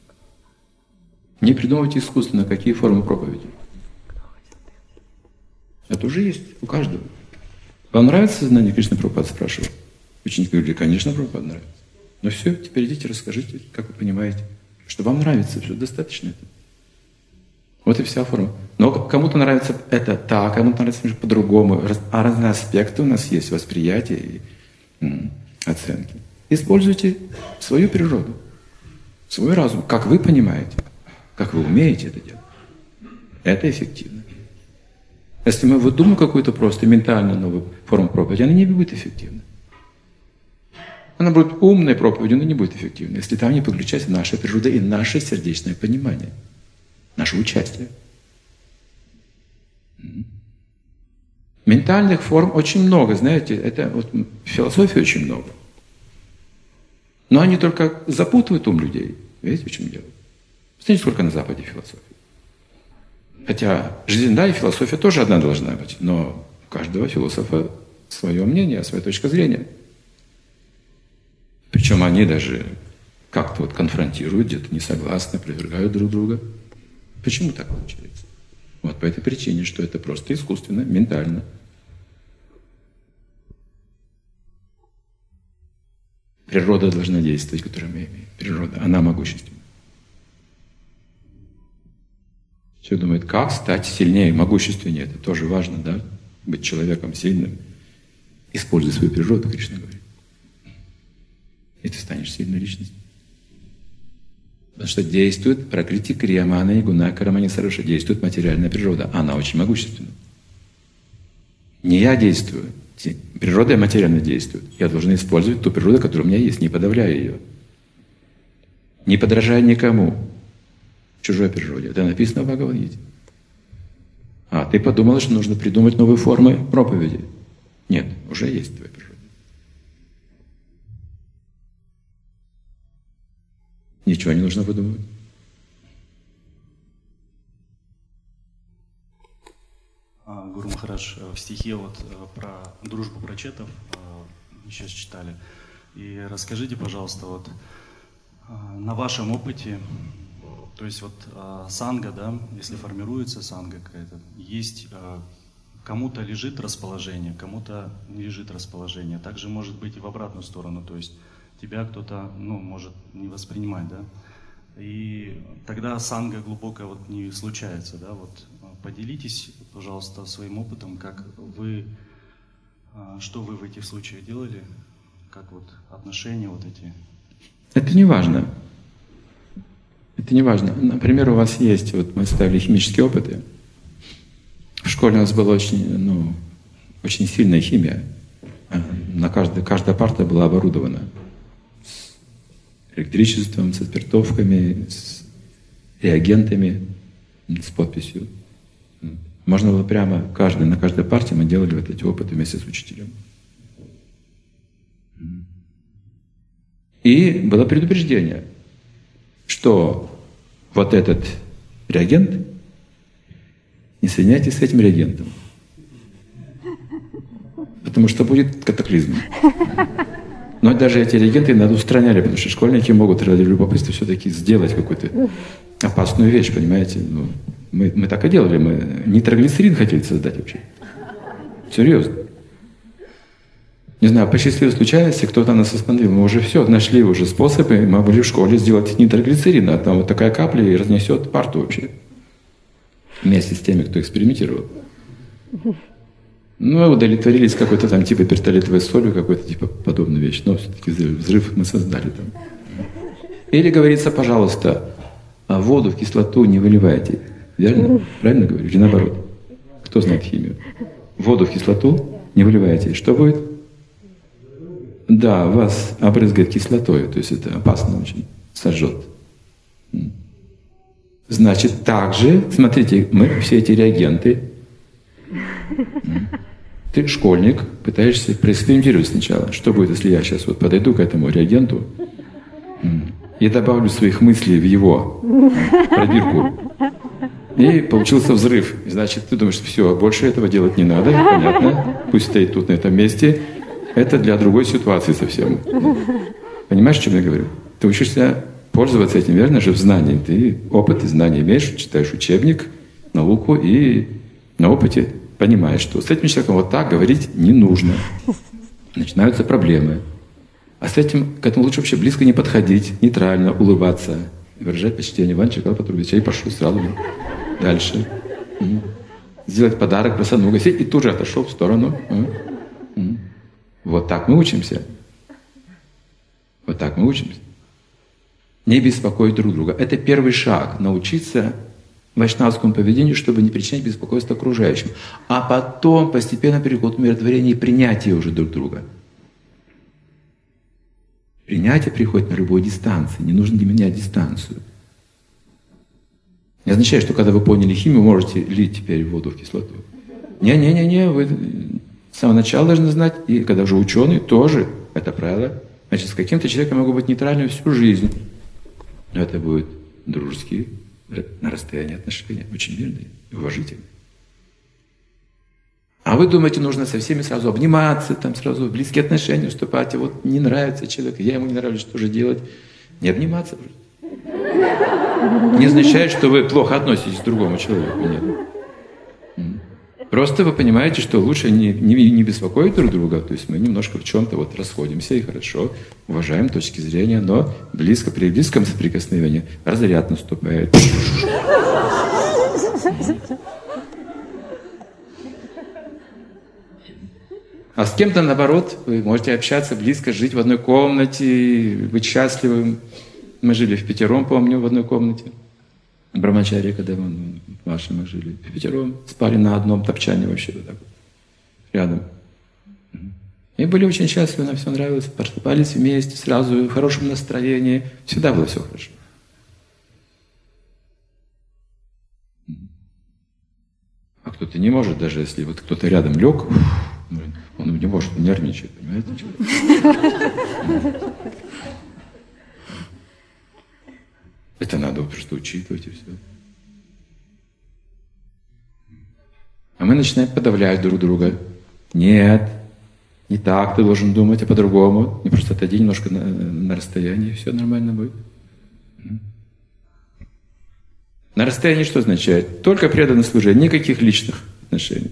Не придумывайте искусственно, какие формы проповеди. Это уже есть у каждого. Вам нравится сознание Кришны? Прабхупада спрашивал. Ученики говорили: конечно, Прабхупада нравится. Ну все, теперь идите, расскажите, как вы понимаете, что вам нравится, все достаточно этого. Вот и вся форма. Но кому-то нравится это так, кому-то нравится по-другому. А разные аспекты у нас есть, восприятия и м, оценки. Используйте свою природу, свой разум, как вы понимаете, как вы умеете это делать. Это эффективно. Если мы выдумаем какую-то просто ментально новую форму проповеди, она не будет эффективна. Она будет умной проповедью, но не будет эффективной, если там не подключается наша природа и наше сердечное понимание, наше участие. Ментальных форм очень много, знаете, это вот философии очень много. Но они только запутывают ум людей. Видите, в чем дело? Посмотрите, сколько на Западе философии. Хотя жизненная философия тоже одна должна быть, но у каждого философа свое мнение, своя точка зрения. Причем они даже как-то вот конфронтируют, где-то не согласны, опровергают друг друга. Почему так получается? Вот по этой причине, что это просто искусственно, ментально. Природа должна действовать, которую мы имеем. Природа, она могущественна. Все думают, как стать сильнее, могущественнее. Это тоже важно, да? Быть человеком сильным. Используй свою природу, Кришна говорит. И ты станешь сильной личностью. Потому что действует пракрити криямана и гуна карамани саруша. Действует материальная природа. Она очень могущественна. Не я действую. Природа материально действует. Я должен использовать ту природу, которая у меня есть, не подавляя ее. Не подражая никому. Чужой природе. Это написано в Бхагавад-гите. А ты подумала, что нужно придумать новые формы проповеди. Нет, уже есть твоя природа. Ничего не нужно выдумывать. Гуру Махарадж, в стихе вот про дружбу прачетов мы сейчас читали. И расскажите, пожалуйста, вот на вашем опыте, То есть вот э, санга, да, если формируется санга какая-то, есть э, кому-то лежит расположение, кому-то не лежит расположение. Также может быть и в обратную сторону, то есть тебя кто-то, ну, может не воспринимать, да. И тогда санга глубокая вот не случается, да. Вот поделитесь, пожалуйста, своим опытом, как вы, э, что вы в этих случаях делали, как вот отношения вот эти. Это не важно. Это не важно. Например, у вас есть, вот мы ставили химические опыты. В школе у нас была очень, ну, очень сильная химия. На каждой, каждая парта была оборудована с электричеством, со спиртовками, с реагентами, с подписью. Можно было прямо каждый, на каждой парте мы делали вот эти опыты вместе с учителем. И было предупреждение, что вот этот реагент, не соединяйтесь с этим реагентом, потому что будет катаклизм. Но даже эти реагенты надо устраняли, потому что школьники могут ради любопытства все-таки сделать какую-то опасную вещь, понимаете? Ну, мы, мы так и делали, мы нитроглицерин хотели создать вообще. Серьезно. Не знаю, по счастливой случайности кто-то нас остановил. Мы уже все, нашли уже способы, мы могли в школе сделать нитроглицерин, а там вот такая капля и разнесет парту вообще. Вместе с теми, кто экспериментировал. Ну, удовлетворились какой-то там типа пертолетовой солью, какой-то типа подобной вещи. Но все-таки взрыв мы создали там. Или говорится, пожалуйста, воду в кислоту не выливайте. Верно? Правильно говорю? Или наоборот? Кто знает химию? Воду в кислоту не выливайте. Что будет? Да, вас обрызгает кислотой, то есть это опасно очень, сожжет. Значит, также, смотрите, мы все эти реагенты, ты школьник, пытаешься проэкспериментировать сначала. Что будет, если я сейчас вот подойду к этому реагенту и добавлю своих мыслей в его пробирку, и получился взрыв. Значит, ты думаешь, все, больше этого делать не надо, понятно, пусть стоит тут на этом месте. Это для другой ситуации совсем. Понимаешь, о чем я говорю? Ты учишься пользоваться этим, верно же, в знании. Ты опыт и знания имеешь, читаешь учебник, науку и на опыте понимаешь, что с этим человеком вот так говорить не нужно. Начинаются проблемы. А с этим, к этому лучше вообще близко не подходить, нейтрально улыбаться, выражать почтение. Иван Чекал Патрубович, и пошел сразу дальше. Сделать подарок, бросануть угостить, и тут же отошел в сторону. Вот так мы учимся. Вот так мы учимся. Не беспокоить друг друга. Это первый шаг. Научиться вайшнавскому поведению, чтобы не причинять беспокойство окружающим. А потом постепенно переход к умиротворению и принятию уже друг друга. Принятие приходит на любой дистанции. Не нужно менять дистанцию. Не означает, что когда вы поняли химию, вы можете лить теперь воду в кислоту. Не-не-не-не, вы с самого начала должны знать, и когда уже ученые, тоже это правило. Значит, с каким-то человеком могу быть нейтральным всю жизнь. Но это будут дружеские, на расстоянии отношения, очень мирные и уважительные. А вы думаете, нужно со всеми сразу обниматься, там сразу в близкие отношения вступать, и вот не нравится человек, я ему не нравлюсь, что же делать? Не обниматься. Не означает, что вы плохо относитесь к другому человеку. Нет. Просто вы понимаете, что лучше не, не, не беспокоить друг друга, то есть мы немножко в чем-то вот расходимся, и хорошо, уважаем точки зрения, но близко, при близком соприкосновении разряд наступает. А с кем-то, наоборот, вы можете общаться близко, жить в одной комнате, быть счастливым. Мы жили впятером, помню, в одной комнате. В Брамачаре, когда мы, Маша, мы жили впятером, спали на одном топчане вообще вот так вот, рядом. И были очень счастливы, нам все нравилось, просыпались вместе, сразу в хорошем настроении. Всегда было все хорошо. А кто-то не может, даже если вот кто-то рядом лег, он не может, он нервничает, понимаете? Это надо просто учитывать и все. А мы начинаем подавлять друг друга. Нет, не так ты должен думать, а по-другому. Не просто отойди немножко на, на расстоянии, и все нормально будет. На расстоянии что означает? Только преданное служение, никаких личных отношений.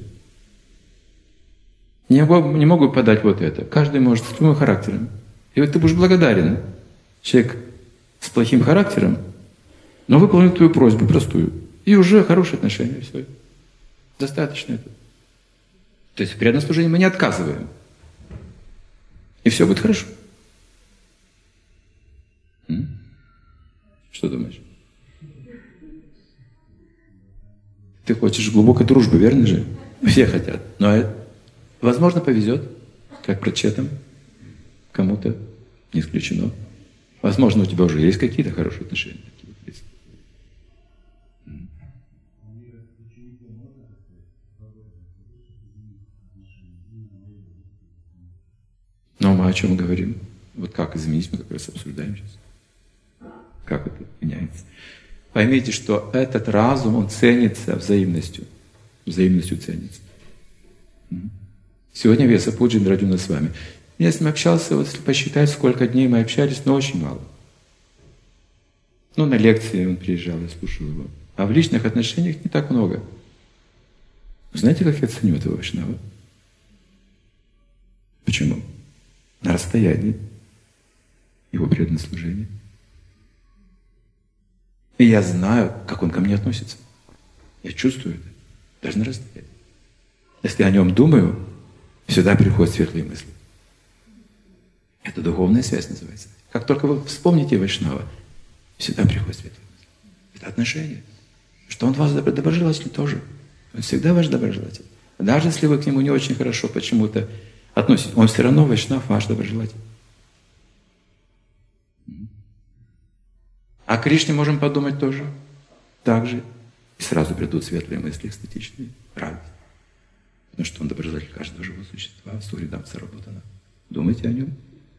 Не могу, не могу подать вот это. Каждый может с любым характером. И вот ты будешь благодарен. Человек с плохим характером, но выполнил твою просьбу простую. И уже хорошие отношения. Все. Достаточно этого. То есть в преданном служении мы не отказываем. И все будет хорошо. М? Что думаешь? Ты хочешь глубокой дружбы, верно же? Все хотят. Но, возможно, повезет, как прочетам. Кому-то не исключено. Возможно, у тебя уже есть какие-то хорошие отношения. Но мы о чем говорим? Вот как изменить, мы как раз обсуждаем сейчас. Как это меняется? Поймите, что этот разум, он ценится взаимностью. Взаимностью ценится. Сегодня Веса Пуджин Раджуна с вами. Я с ним общался, вот если посчитать, сколько дней мы общались, но очень мало. Ну, на лекции он приезжал, я слушал его. А в личных отношениях не так много. Знаете, как я ценю этого Вайшнава? Почему? На расстоянии его преданное служение. И я знаю, как он ко мне относится. Я чувствую это. Даже на расстоянии. Если я о нем думаю, всегда приходят светлые мысли. Это духовная связь называется. Как только вы вспомните Вайшнава, всегда приходят светлые мысли. Это отношение. Что он ваш доброжелатель тоже. Он всегда ваш доброжелатель. Даже если вы к нему не очень хорошо почему-то относитесь, он все равно Вайшнав ваш доброжелатель. А Кришне можем подумать тоже. Так же. И сразу придут светлые мысли, эстетичные, радость. Потому что он доброжелатель каждого живого существа, суридам саработана. Думайте о нем.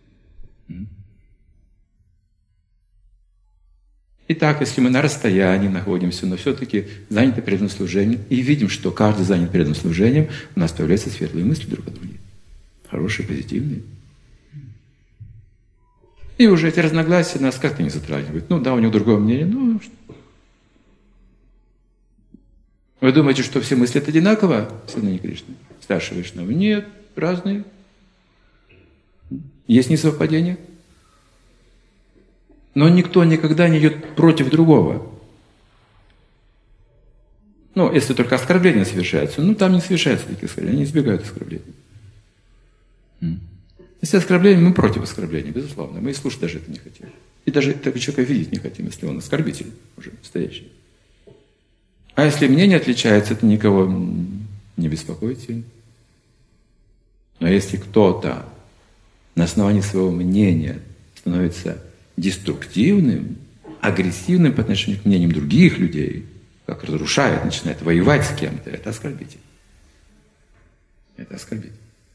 Итак, если мы на расстоянии находимся, но все-таки заняты преданным служением, и видим, что каждый занят преданным служением, у нас появляются светлые мысли друг о друге. Хорошие, позитивные. И уже эти разногласия нас как-то не затрагивают. Ну да, у него другое мнение, ну что? Вы думаете, что все мыслят одинаково, Сознание Кришны? Старший Вайшнава? Нет, разные. Есть несовпадения. Но никто никогда не идет против другого. Ну, если только оскорбления совершаются. Ну, там не совершаются такие оскорбления, они избегают оскорблений. Если оскорбление, мы против оскорбления, безусловно. Мы и слушать даже это не хотим. И даже такого человека видеть не хотим, если он оскорбитель уже настоящий. А если мнение отличается, это никого не беспокоит сильно. Но если кто-то на основании своего мнения становится деструктивным, агрессивным по отношению к мнениям других людей, как разрушает, начинает воевать с кем-то, это оскорбитель. Это оскорбитель.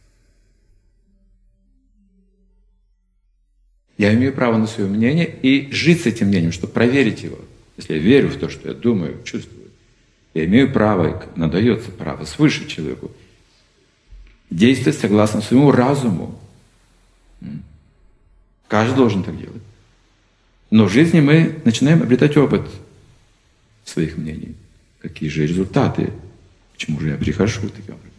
Я имею право на свое мнение и жить с этим мнением, чтобы проверить его. Если я верю в то, что я думаю, чувствую, я имею право, и надается право свыше человеку действовать согласно своему разуму. Каждый должен так делать. Но в жизни мы начинаем обретать опыт своих мнений. Какие же результаты? К чему же я прихожу таким образом?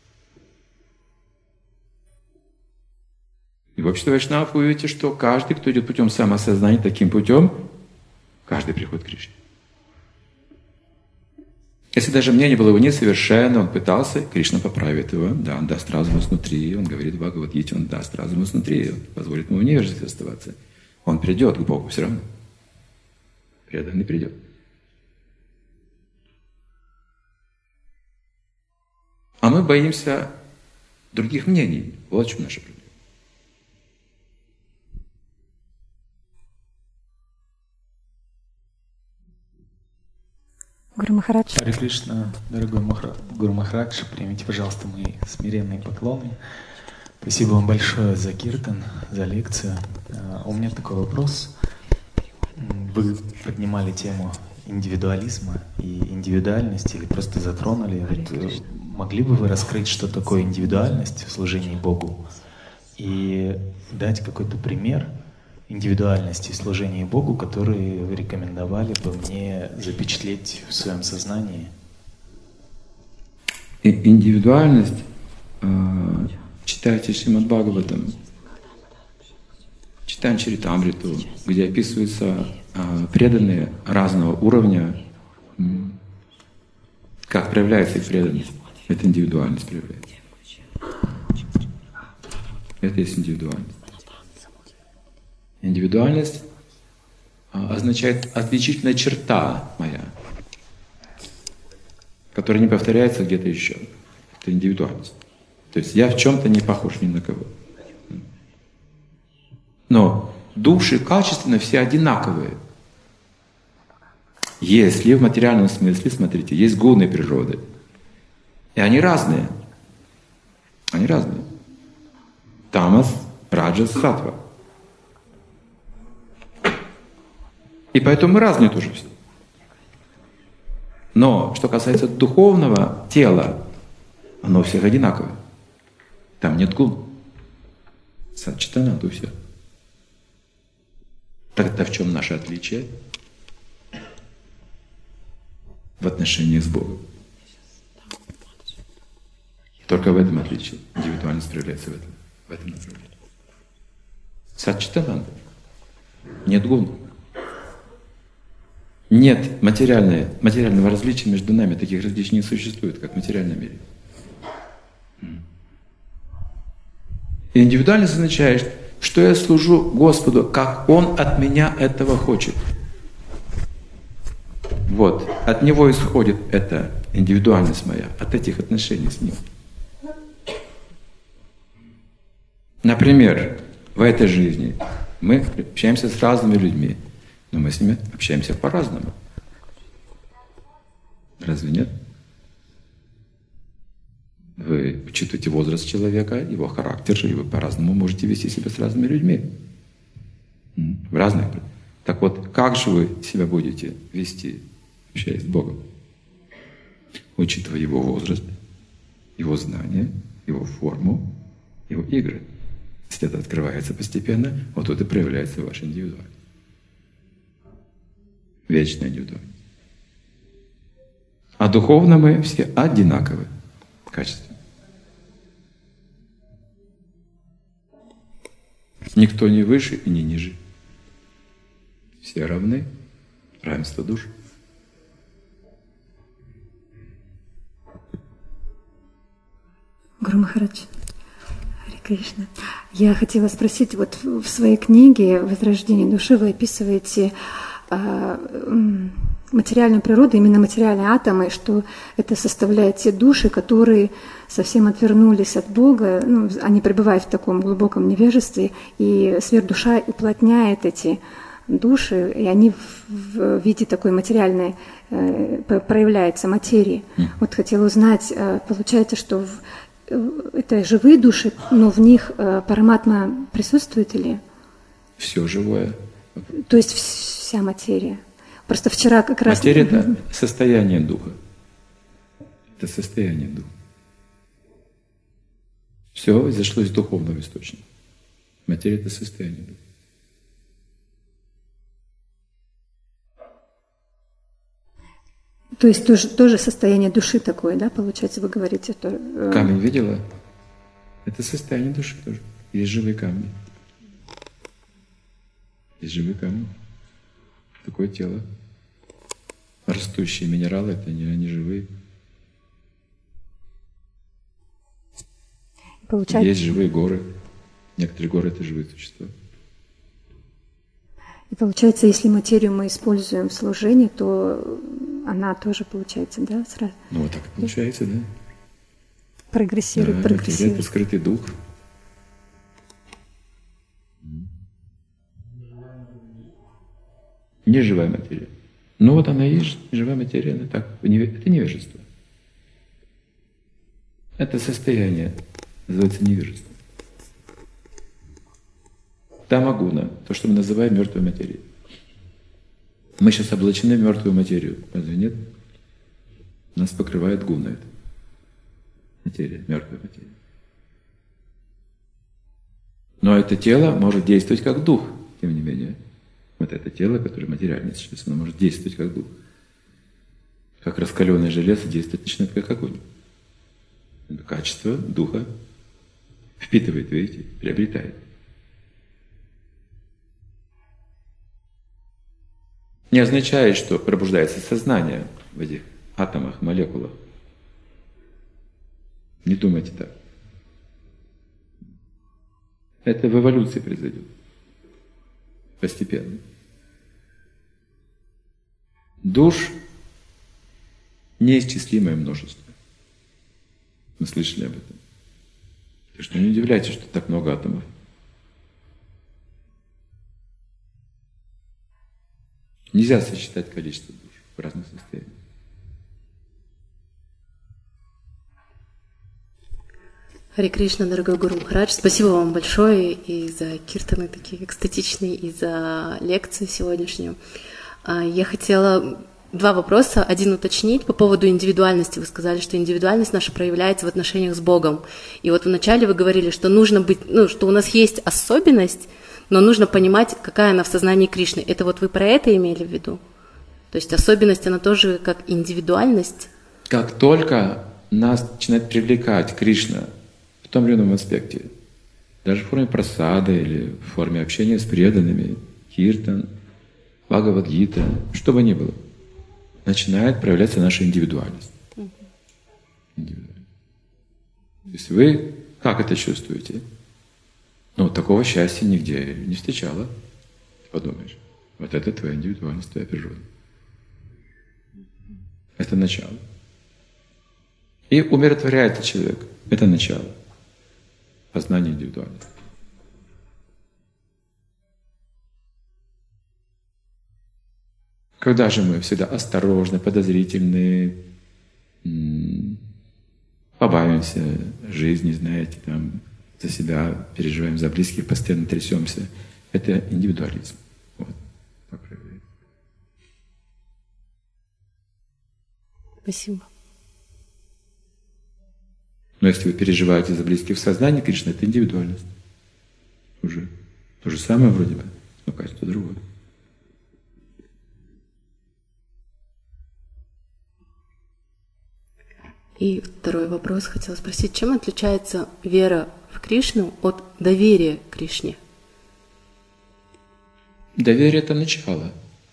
И в обществе Вайшнавов вы увидите, что каждый, кто идет путем самоосознания, таким путем, каждый приходит к Кришне. Если даже мнение было его несовершенно, он пытался, Кришна поправит его, да, он даст разум изнутри, он говорит в Бхагавад-гите, он даст разум изнутри, он позволит ему в невежестве оставаться. Он придет к Богу все равно. Преданный придет. А мы боимся других мнений. Вот в чем наша проблема. Гуру Махарадж. Харе Кришна, дорогой Махра... Гуру Махарадж, примите, пожалуйста, мои смиренные поклоны. Спасибо вам большое за киртан, за лекцию. Uh, у меня такой вопрос. Вы поднимали тему индивидуализма и индивидуальности, или просто затронули. Вот, могли бы вы раскрыть, что такое индивидуальность в служении Богу, и дать какой-то пример, индивидуальности служения Богу, которые вы рекомендовали бы мне запечатлеть в своем сознании? И индивидуальность, э, читайте Шримад Бхагаватам, читаем Чаритамриту, где описываются э, преданные разного уровня, как проявляется их преданность. Это индивидуальность проявляется. Это есть индивидуальность. Индивидуальность а, означает отличительная черта моя, которая не повторяется где-то еще. Это индивидуальность. То есть я в чем-то не похож ни на кого. Но души качественно все одинаковые. Если в материальном смысле, смотрите, есть гуны природы. И они разные. Они разные. Тамас, раджас, саттва. И поэтому мы разные тоже все. Но что касается духовного тела, оно у всех одинаковое. Там нет гун. Сачитана у всех. Тогда в чем наше отличие? В отношении с Богом. Только в этом отличие. Индивидуальность проявляется в этом, в этом направлении. Сачитана. Нет гун. Нет материального, материального различия между нами. Таких различий не существует, как в материальном мире. И индивидуальность означает, что я служу Господу, как Он от меня этого хочет. Вот. От Него исходит эта индивидуальность моя, от этих отношений с Ним. Например, в этой жизни мы общаемся с разными людьми, но мы с ними общаемся по-разному. Разве нет? Вы учитываете возраст человека, его характер, и вы по-разному можете вести себя с разными людьми. В разных. Так вот, как же вы себя будете вести, общаясь с Богом? Учитывая его возраст, его знания, его форму, его игры. Если это открывается постепенно, вот тут и проявляется ваша индивидуальность. Вечная индивидуальность. А духовно мы все одинаковы в качестве. Никто не выше и не ниже. Все равны. Равенство душ. Гуру Махарадж, Харе Кришна. Я хотела спросить, вот в своей книге «Возрождение души» вы описываете материальную природу, именно материальные атомы, что это составляет те души, которые совсем отвернулись от Бога, ну, они пребывают в таком глубоком невежестве, и сверхдуша уплотняет эти души, и они в, в виде такой материальной э, проявляются материи. Mm. Вот хотела узнать, э, получается, что в, э, это живые души, но в них э, параматма присутствует или? Все живое. То есть вся материя. Просто вчера как раз... Материя — это состояние духа. Это состояние духа. Все изошло из духовного источника. Материя — это состояние духа. То есть тоже, тоже состояние души такое, да, получается, вы говорите? То, э... Камень видела? Это состояние души тоже. Есть живые камни. Есть живые камни. Такое тело. Растущие минералы — это не они живые. Получается... Есть живые горы. Некоторые горы — это живые существа. И получается, если материю мы используем в служении, то она тоже получается, да, сразу? Ну вот так и получается, да. Прогрессирует, да, прогрессирует. Это скрытый дух. Не живая материя. Ну вот она и есть живая материя, она так, это невежество. Это состояние называется невежество. Тамагуна, то, что мы называем мертвой материей. Мы сейчас облачены в мертвую материю, разве нет? Нас покрывает гуна это. Материя, мертвая материя. Но это тело может действовать как дух. тем не менее, вот это тело, которое материальное сейчас, оно может действовать как дух. Как раскаленное железо действует начинает как огонь. Это качество духа впитывает, видите, приобретает. Не означает, что пробуждается сознание в этих атомах, молекулах. Не думайте так. Это в эволюции произойдет. Постепенно. Душ неисчислимое множество. Мы слышали об этом. Так что не удивляйтесь, что так много атомов. Нельзя сосчитать количество душ в разных состояниях. Харе Кришна, дорогой Гуру Махарадж, спасибо вам большое и за киртаны такие экстатичные, и за лекцию сегодняшнюю. Я хотела два вопроса. Один уточнить по поводу индивидуальности. Вы сказали, что индивидуальность наша проявляется в отношениях с Богом. И вот вначале вы говорили, что нужно быть, ну, что у нас есть особенность, но нужно понимать, какая она в сознании Кришны. Это вот вы про это имели в виду? То есть особенность, она тоже как индивидуальность? Как только нас начинает привлекать Кришна в том или ином аспекте, даже в форме прасады или в форме общения с преданными, киртан, Бхагавад-гита, что бы ни было, начинает проявляться наша индивидуальность. Индивидуальность. То есть вы как это чувствуете? Ну, такого счастья нигде не встречала. Ты подумаешь, вот это твоя индивидуальность, твоя природа. Это начало. И умиротворяется человек. Это начало. Познание индивидуальности. Когда же мы всегда осторожны, подозрительны, побаиваемся жизни, знаете, там, за себя переживаем, за близких, постоянно трясемся. Это индивидуализм. Вот. Так проявляется. Спасибо. Но если вы переживаете за близких в сознании, Кришна, это индивидуальность. Уже то же самое вроде бы, но качество другое. И второй вопрос хотела спросить. Чем отличается вера в Кришну от доверия к Кришне? Доверие — это начало.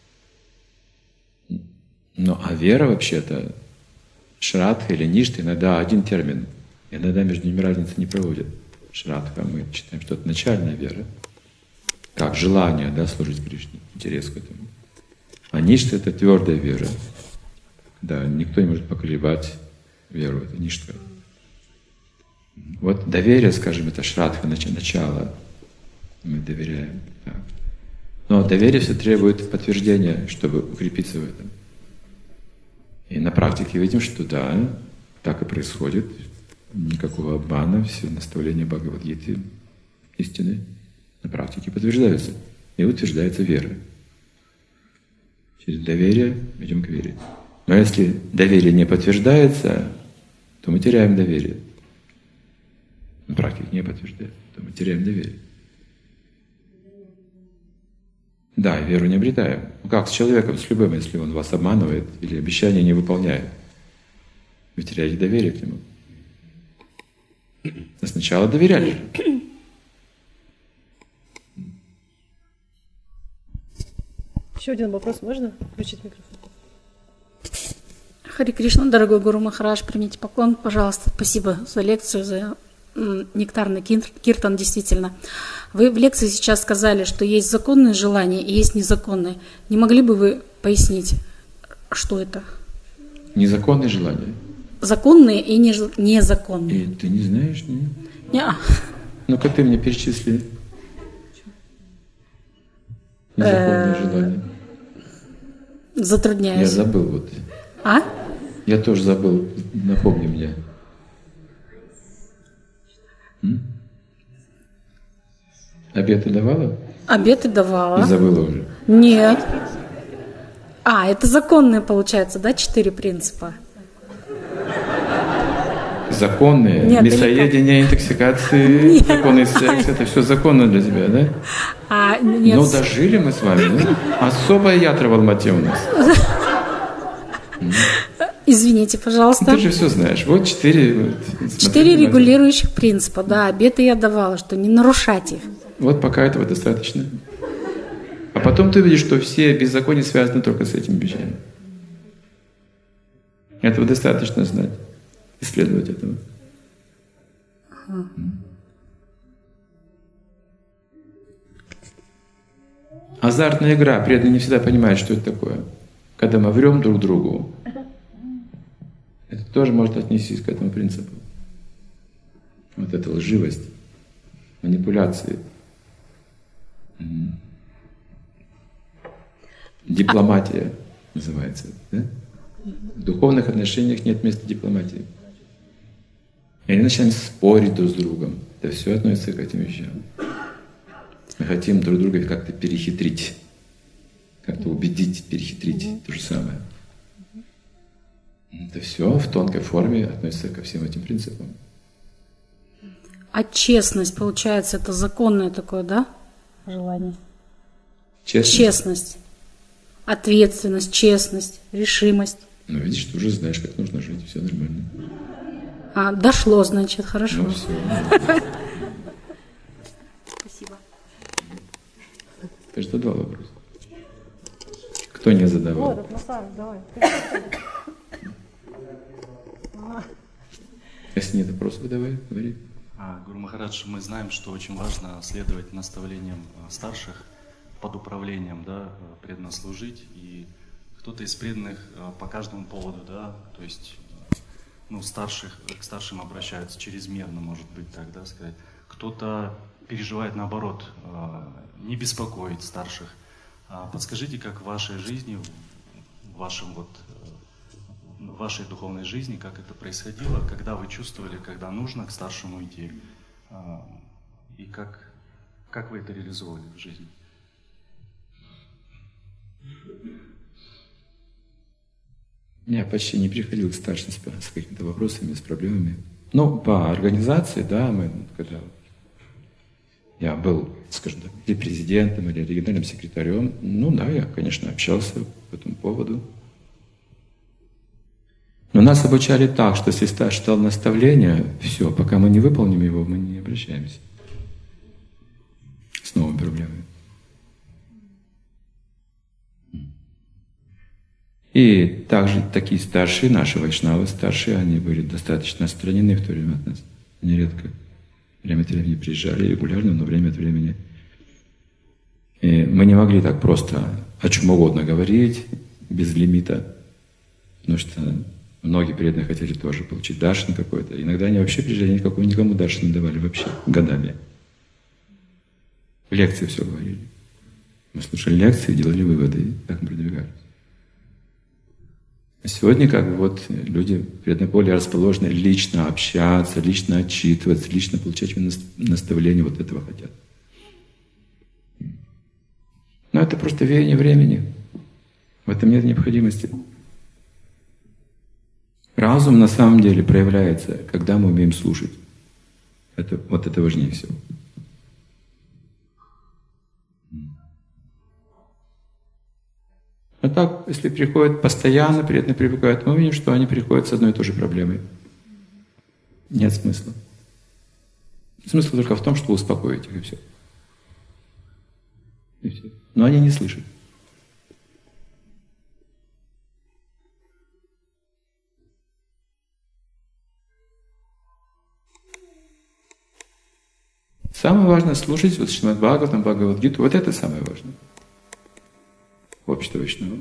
Ну, а вера вообще-то, шрадха или ништа, иногда один термин. Иногда между ними разницы не проводят. Шрадха, мы считаем, что это начальная вера. Как желание, да, служить Кришне, интерес к этому. А ништа — это твердая вера. Да, никто не может поколебать веру, это ништа. Вот доверие, скажем, это шрадха, начало. Мы доверяем. Да. Но доверие все требует подтверждения, чтобы укрепиться в этом. И на практике видим, что да, так и происходит. Никакого обмана, все наставления Бхагавад-гиты истины на практике подтверждаются. И утверждается вера. Через доверие идем к вере. Но если доверие не подтверждается, то мы теряем доверие. На практике не подтверждается, то мы теряем доверие. Да, веру не обретаем. Ну как с человеком, с любым, если он вас обманывает или обещания не выполняет? Вы теряете доверие к нему. А сначала доверяли. Еще один вопрос, можно включить микрофон? Харе Кришна, дорогой Гуру Махарадж, примите поклон, пожалуйста. Спасибо за лекцию, за нектарный киртан, действительно. Вы в лекции сейчас сказали, что есть законные желания и есть незаконные. Не могли бы вы пояснить, что это? Незаконные желания? Законные и незаконные. И ты не знаешь? Не? Не. Ну-ка ты мне перечисли. Незаконные желания. Затрудняюсь. Я забыл вот. А? Я тоже забыл. Напомни мне. М? Обеты давала? Обеты давала. И забыла уже? Нет. А, это законные, получается, да, четыре принципа? законные. Нет, мясоедение, интоксикации, законный секс, это все законно для тебя, да? А, нет. Ну, дожили мы с вами, да? Особая ятра в Алмате у нас. Извините, пожалуйста. Ты же все знаешь. Вот четыре... Четыре регулирующих принципа, да, обеты я давала, что не нарушать их. Вот пока этого достаточно. А потом ты увидишь, что все беззакония связаны только с этими вещами. Этого достаточно знать, исследовать этого. Ага. Азартная игра. Преданные не всегда понимают, что это такое. Когда мы врем друг другу, это тоже может отнестись к этому принципу. Вот эта лживость, манипуляции, дипломатия называется, да? В духовных отношениях нет места дипломатии. И они начинают спорить друг с другом. Это все относится к этим вещам. Мы хотим друг друга как-то перехитрить, как-то убедить, перехитрить. Mm-hmm. То же самое. Это все в тонкой форме относится ко всем этим принципам. А честность, получается, это законное такое, да, желание? Честность. Честность. Ответственность, честность, решимость. Ну, видишь, ты уже знаешь, как нужно жить, все нормально. А, дошло, значит, хорошо. Ну, все. Спасибо. Ты же задал вопрос. Кто не задавал? Вот, Атмосфера, давай. Если нет вопросов, давай, говори. А, Гуру Махарадж, мы знаем, что очень важно следовать наставлениям старших под управлением, да, преданно служить. И кто-то из преданных по каждому поводу, да, то есть ну, старших, к старшим обращаются чрезмерно, может быть, так, да, сказать. Кто-то переживает наоборот, не беспокоит старших. Подскажите, как в вашей жизни, в вашем вот, в вашей духовной жизни, как это происходило, когда вы чувствовали, когда нужно к старшему идти, и как, как вы это реализовывали в жизни? Я почти не приходил к старшим с, с какими-то вопросами, с проблемами. Ну, по организации, да, мы, когда я был, скажем так, или президентом, или региональным секретарем, ну да, я, конечно, общался по этому поводу. Но нас обучали так, что если старший дал наставление, все, пока мы не выполним его, мы не обращаемся с новыми проблемами. И также такие старшие, наши вайшнавы старшие, они были достаточно отстранены в то время от нас. Они редко время от времени приезжали, регулярно, но время от времени. И мы не могли так просто о чем угодно говорить, без лимита, потому что многие преданные хотели тоже получить даршан какой-то. Иногда они вообще приезжали, никакого никому даршан не давали вообще, годами. Лекции все говорили. Мы слушали лекции, делали выводы, и так мы продвигались. А сегодня как бы вот люди преданные более расположены лично общаться, лично отчитываться, лично получать наставления, вот этого хотят. Но это просто веяние времени. В этом нет необходимости. Разум на самом деле проявляется, когда мы умеем слушать. Это, вот это важнее всего. А так, если приходят постоянно, преданные привыкают, мы видим, что они приходят с одной и той же проблемой. Нет смысла. Смысл только в том, чтобы успокоить их, и все. И все. Но они не слышат. Самое важное слушать вот Шримад Бхагаватам, Бхагавад-гиту. Вот это самое важное. Общество Вайшнава.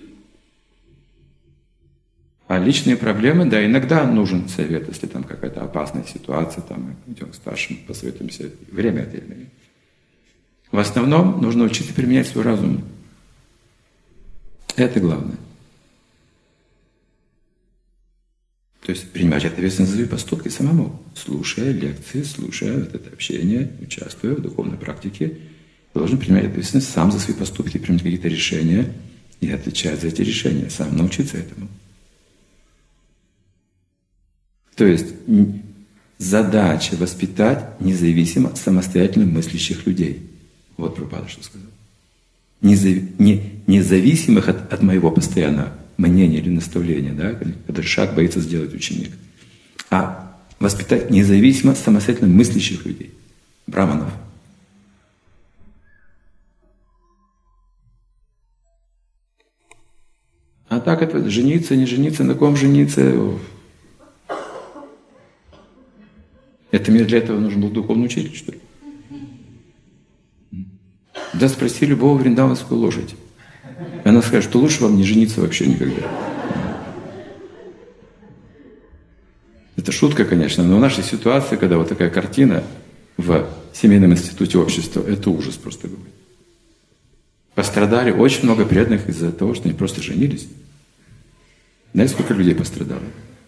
А личные проблемы, да, иногда нужен совет, если там какая-то опасная ситуация, там мы идем к старшим, посоветуемся, время отдельное. В основном нужно учиться применять свой разум. Это главное. То есть принимать ответственность за свои поступки самому, слушая лекции, слушая вот это общение, участвуя в духовной практике. Должен принимать ответственность сам за свои поступки, принимать какие-то решения и отвечать за эти решения, сам научиться этому. То есть задача воспитать независимо самостоятельно мыслящих людей. Вот Прабхупада что сказал. Незави, не, независимых от, от моего постоянного мнения или наставления, да, когда шаг боится сделать ученик, а воспитать независимо самостоятельно мыслящих людей, браманов. А так это жениться, не жениться, на ком жениться. Это мне для этого нужен был духовный учитель, что ли? Да спроси любого вриндаванскую лошадь. И она скажет, что лучше вам не жениться вообще никогда. Это шутка, конечно, но в нашей ситуации, когда вот такая картина в семейном институте общества, это ужас просто какой-то. Пострадали очень много преданных из-за того, что они просто женились. Знаете, сколько людей пострадало?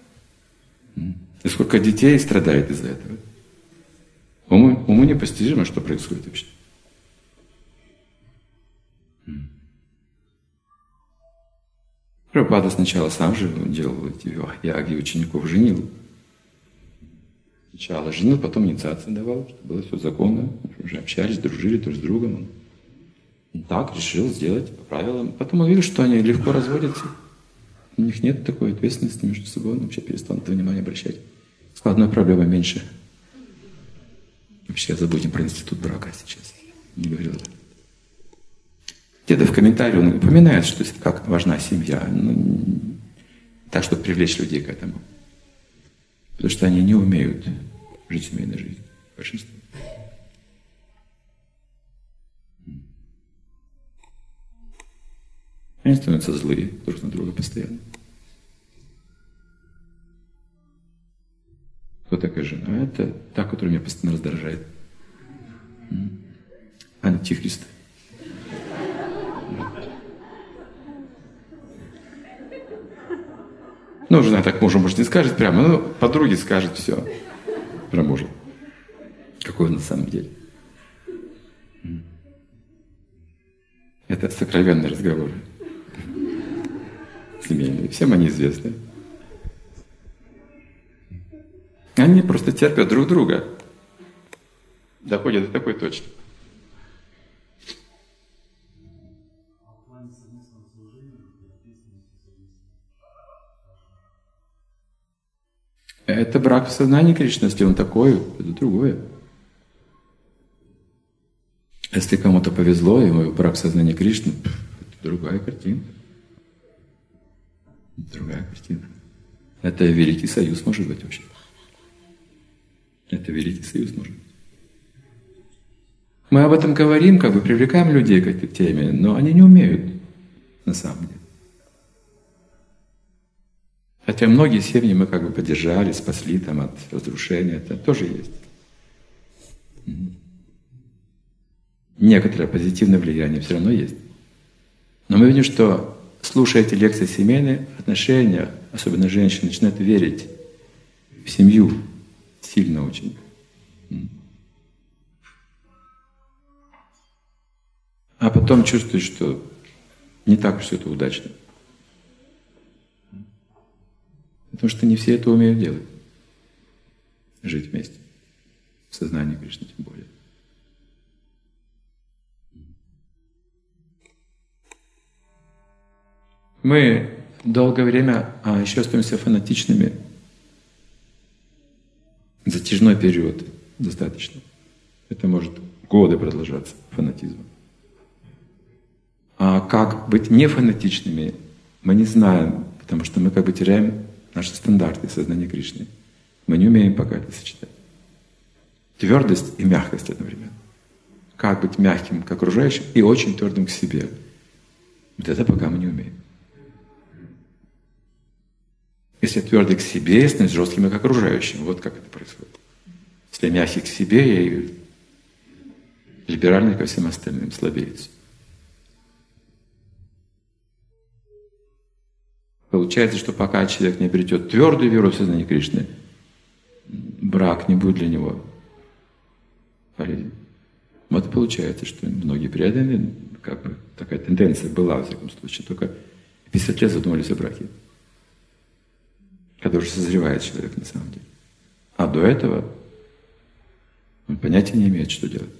И сколько детей страдает из-за этого? Уму, уму непостижимо, что происходит вообще. Прабхупада сначала сам же делал эти яги, учеников женил. Сначала женил, потом инициацию давал, чтобы было все законно. Уже общались, дружили друг с другом. Он так решил сделать по правилам. Потом он видел, что они легко разводятся. У них нет такой ответственности между собой. Он вообще перестал на это внимание обращать. Складной проблемы меньше. Вообще забудем про институт брака сейчас. Не говорил об этом. Где-то в комментарии он упоминает, что как важна семья. Ну, так, чтобы привлечь людей к этому. Потому что они не умеют жить семейной жизнью. Большинство. Они становятся злые друг на друга постоянно. Кто такая жена? Это та, которая меня постоянно раздражает. Антихрист. Ну, жена так мужу, может, не скажет прямо, но подруге скажет все про мужа. Какой он на самом деле. Это сокровенные разговоры. Семейные. Всем они известны. Они просто терпят друг друга. Доходят до такой точки. Это брак в сознании Кришны, если он такой, это другое. Если кому-то повезло, ему брак в сознании Кришны, это другая картина. Другая картина. Это великий союз может быть вообще. Это великий союз может быть. Мы об этом говорим, как бы привлекаем людей к этой теме, но они не умеют на самом деле. Хотя многие семьи мы как бы поддержали, спасли там от разрушения, это тоже есть. Некоторое позитивное влияние все равно есть. Но мы видим, что слушая эти лекции семейные отношения, особенно женщины, начинают верить в семью сильно очень. А потом чувствуют, что не так все это удачно. Потому что не все это умеют делать. Жить вместе. В сознании Кришны тем более. Мы долгое время а еще остаемся фанатичными. Затяжной период достаточно. Это может годы продолжаться, фанатизм. А как быть не фанатичными, мы не знаем, потому что мы как бы теряем наши стандарты сознания Кришны. Мы не умеем пока это сочетать. Твердость и мягкость одновременно. Как быть мягким к окружающим и очень твердым к себе. Вот это пока мы не умеем. Если твердый к себе, я становлюсь жестким к окружающим. Вот как это происходит. Если я мягкий к себе, я и либеральный ко всем остальным, слабеет. Получается, что пока человек не обретет твердую веру в сознание Кришны, брак не будет для него полезен. Вот и получается, что многие преданные, как бы такая тенденция была, во всяком случае, только пятьдесят лет задумались о браке. когда уже созревает человек на самом деле. А до этого он понятия не имеет, что делать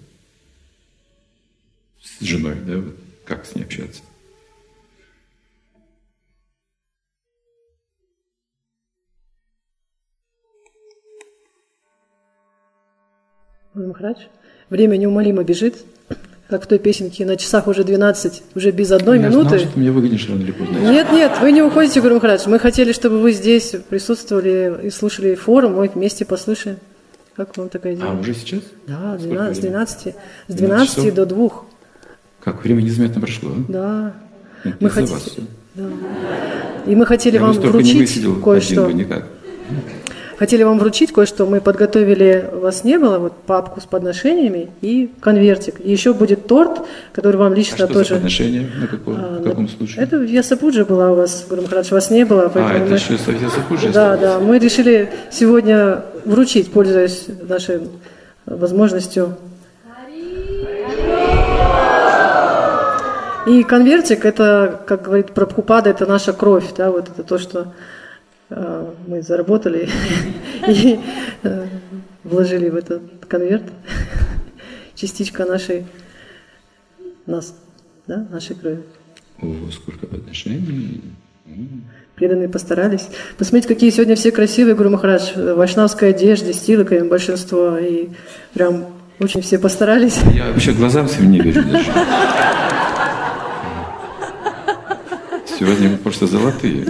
с женой, да, вот как с ней общаться. Гуру Махарадж, время неумолимо бежит, как в той песенке, на часах уже двенадцать, уже без одной Я минуты. знал, что ты меня выгонишь рано или поздно. Нет, нет, вы не уходите, Гуру Махарадж. Мы хотели, чтобы вы здесь присутствовали и слушали форум, мы вместе послушаем. Как вам такая идея? А, уже сейчас? Да, Сколько двенадцать, с времени? двенадцати, с двенадцати до двух. Как время незаметно прошло, а? Да. Это Мы из-за хотим- вас всё. Да. И мы хотели Я бы вам столько не вручить высидел кое-что. один бы никак. Хотели вам вручить кое-что. Мы подготовили, у вас не было, вот папку с подношениями и конвертик. И еще будет торт, который вам А лично что тоже... за подношение? На каком, А, в каком случае? Это Ясапуджа была у вас, Гуру Махарадж, вас не было. А, поэтому это мы- еще Софья Сапуджи? Да, да, мы решили сегодня вручить, пользуясь нашей возможностью. И конвертик, это, как говорит Прабхупада, это наша кровь, да, вот это то, что э, мы заработали и э, вложили в этот конверт. Частичка нашей, нас, да, нашей крови. О, сколько подношений. М. Преданные постарались. Посмотрите, какие сегодня все красивые, Гуру Махарадж, в вайшнавской одежде, с тилоками большинство, и прям очень все постарались. Я вообще глазам своим не верю даже. Сегодня мы просто золотые.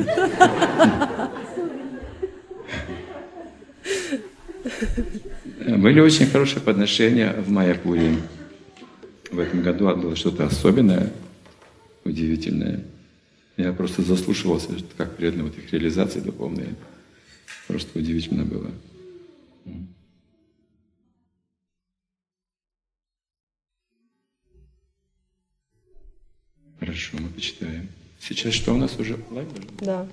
Были очень хорошие подношения в Майяпуре. В этом году было что-то особенное, удивительное. Я просто заслушивался, как преданно вот их реализации духовные. Просто удивительно было. Хорошо, мы почитаем. Сейчас что у нас уже? Лайв? Да.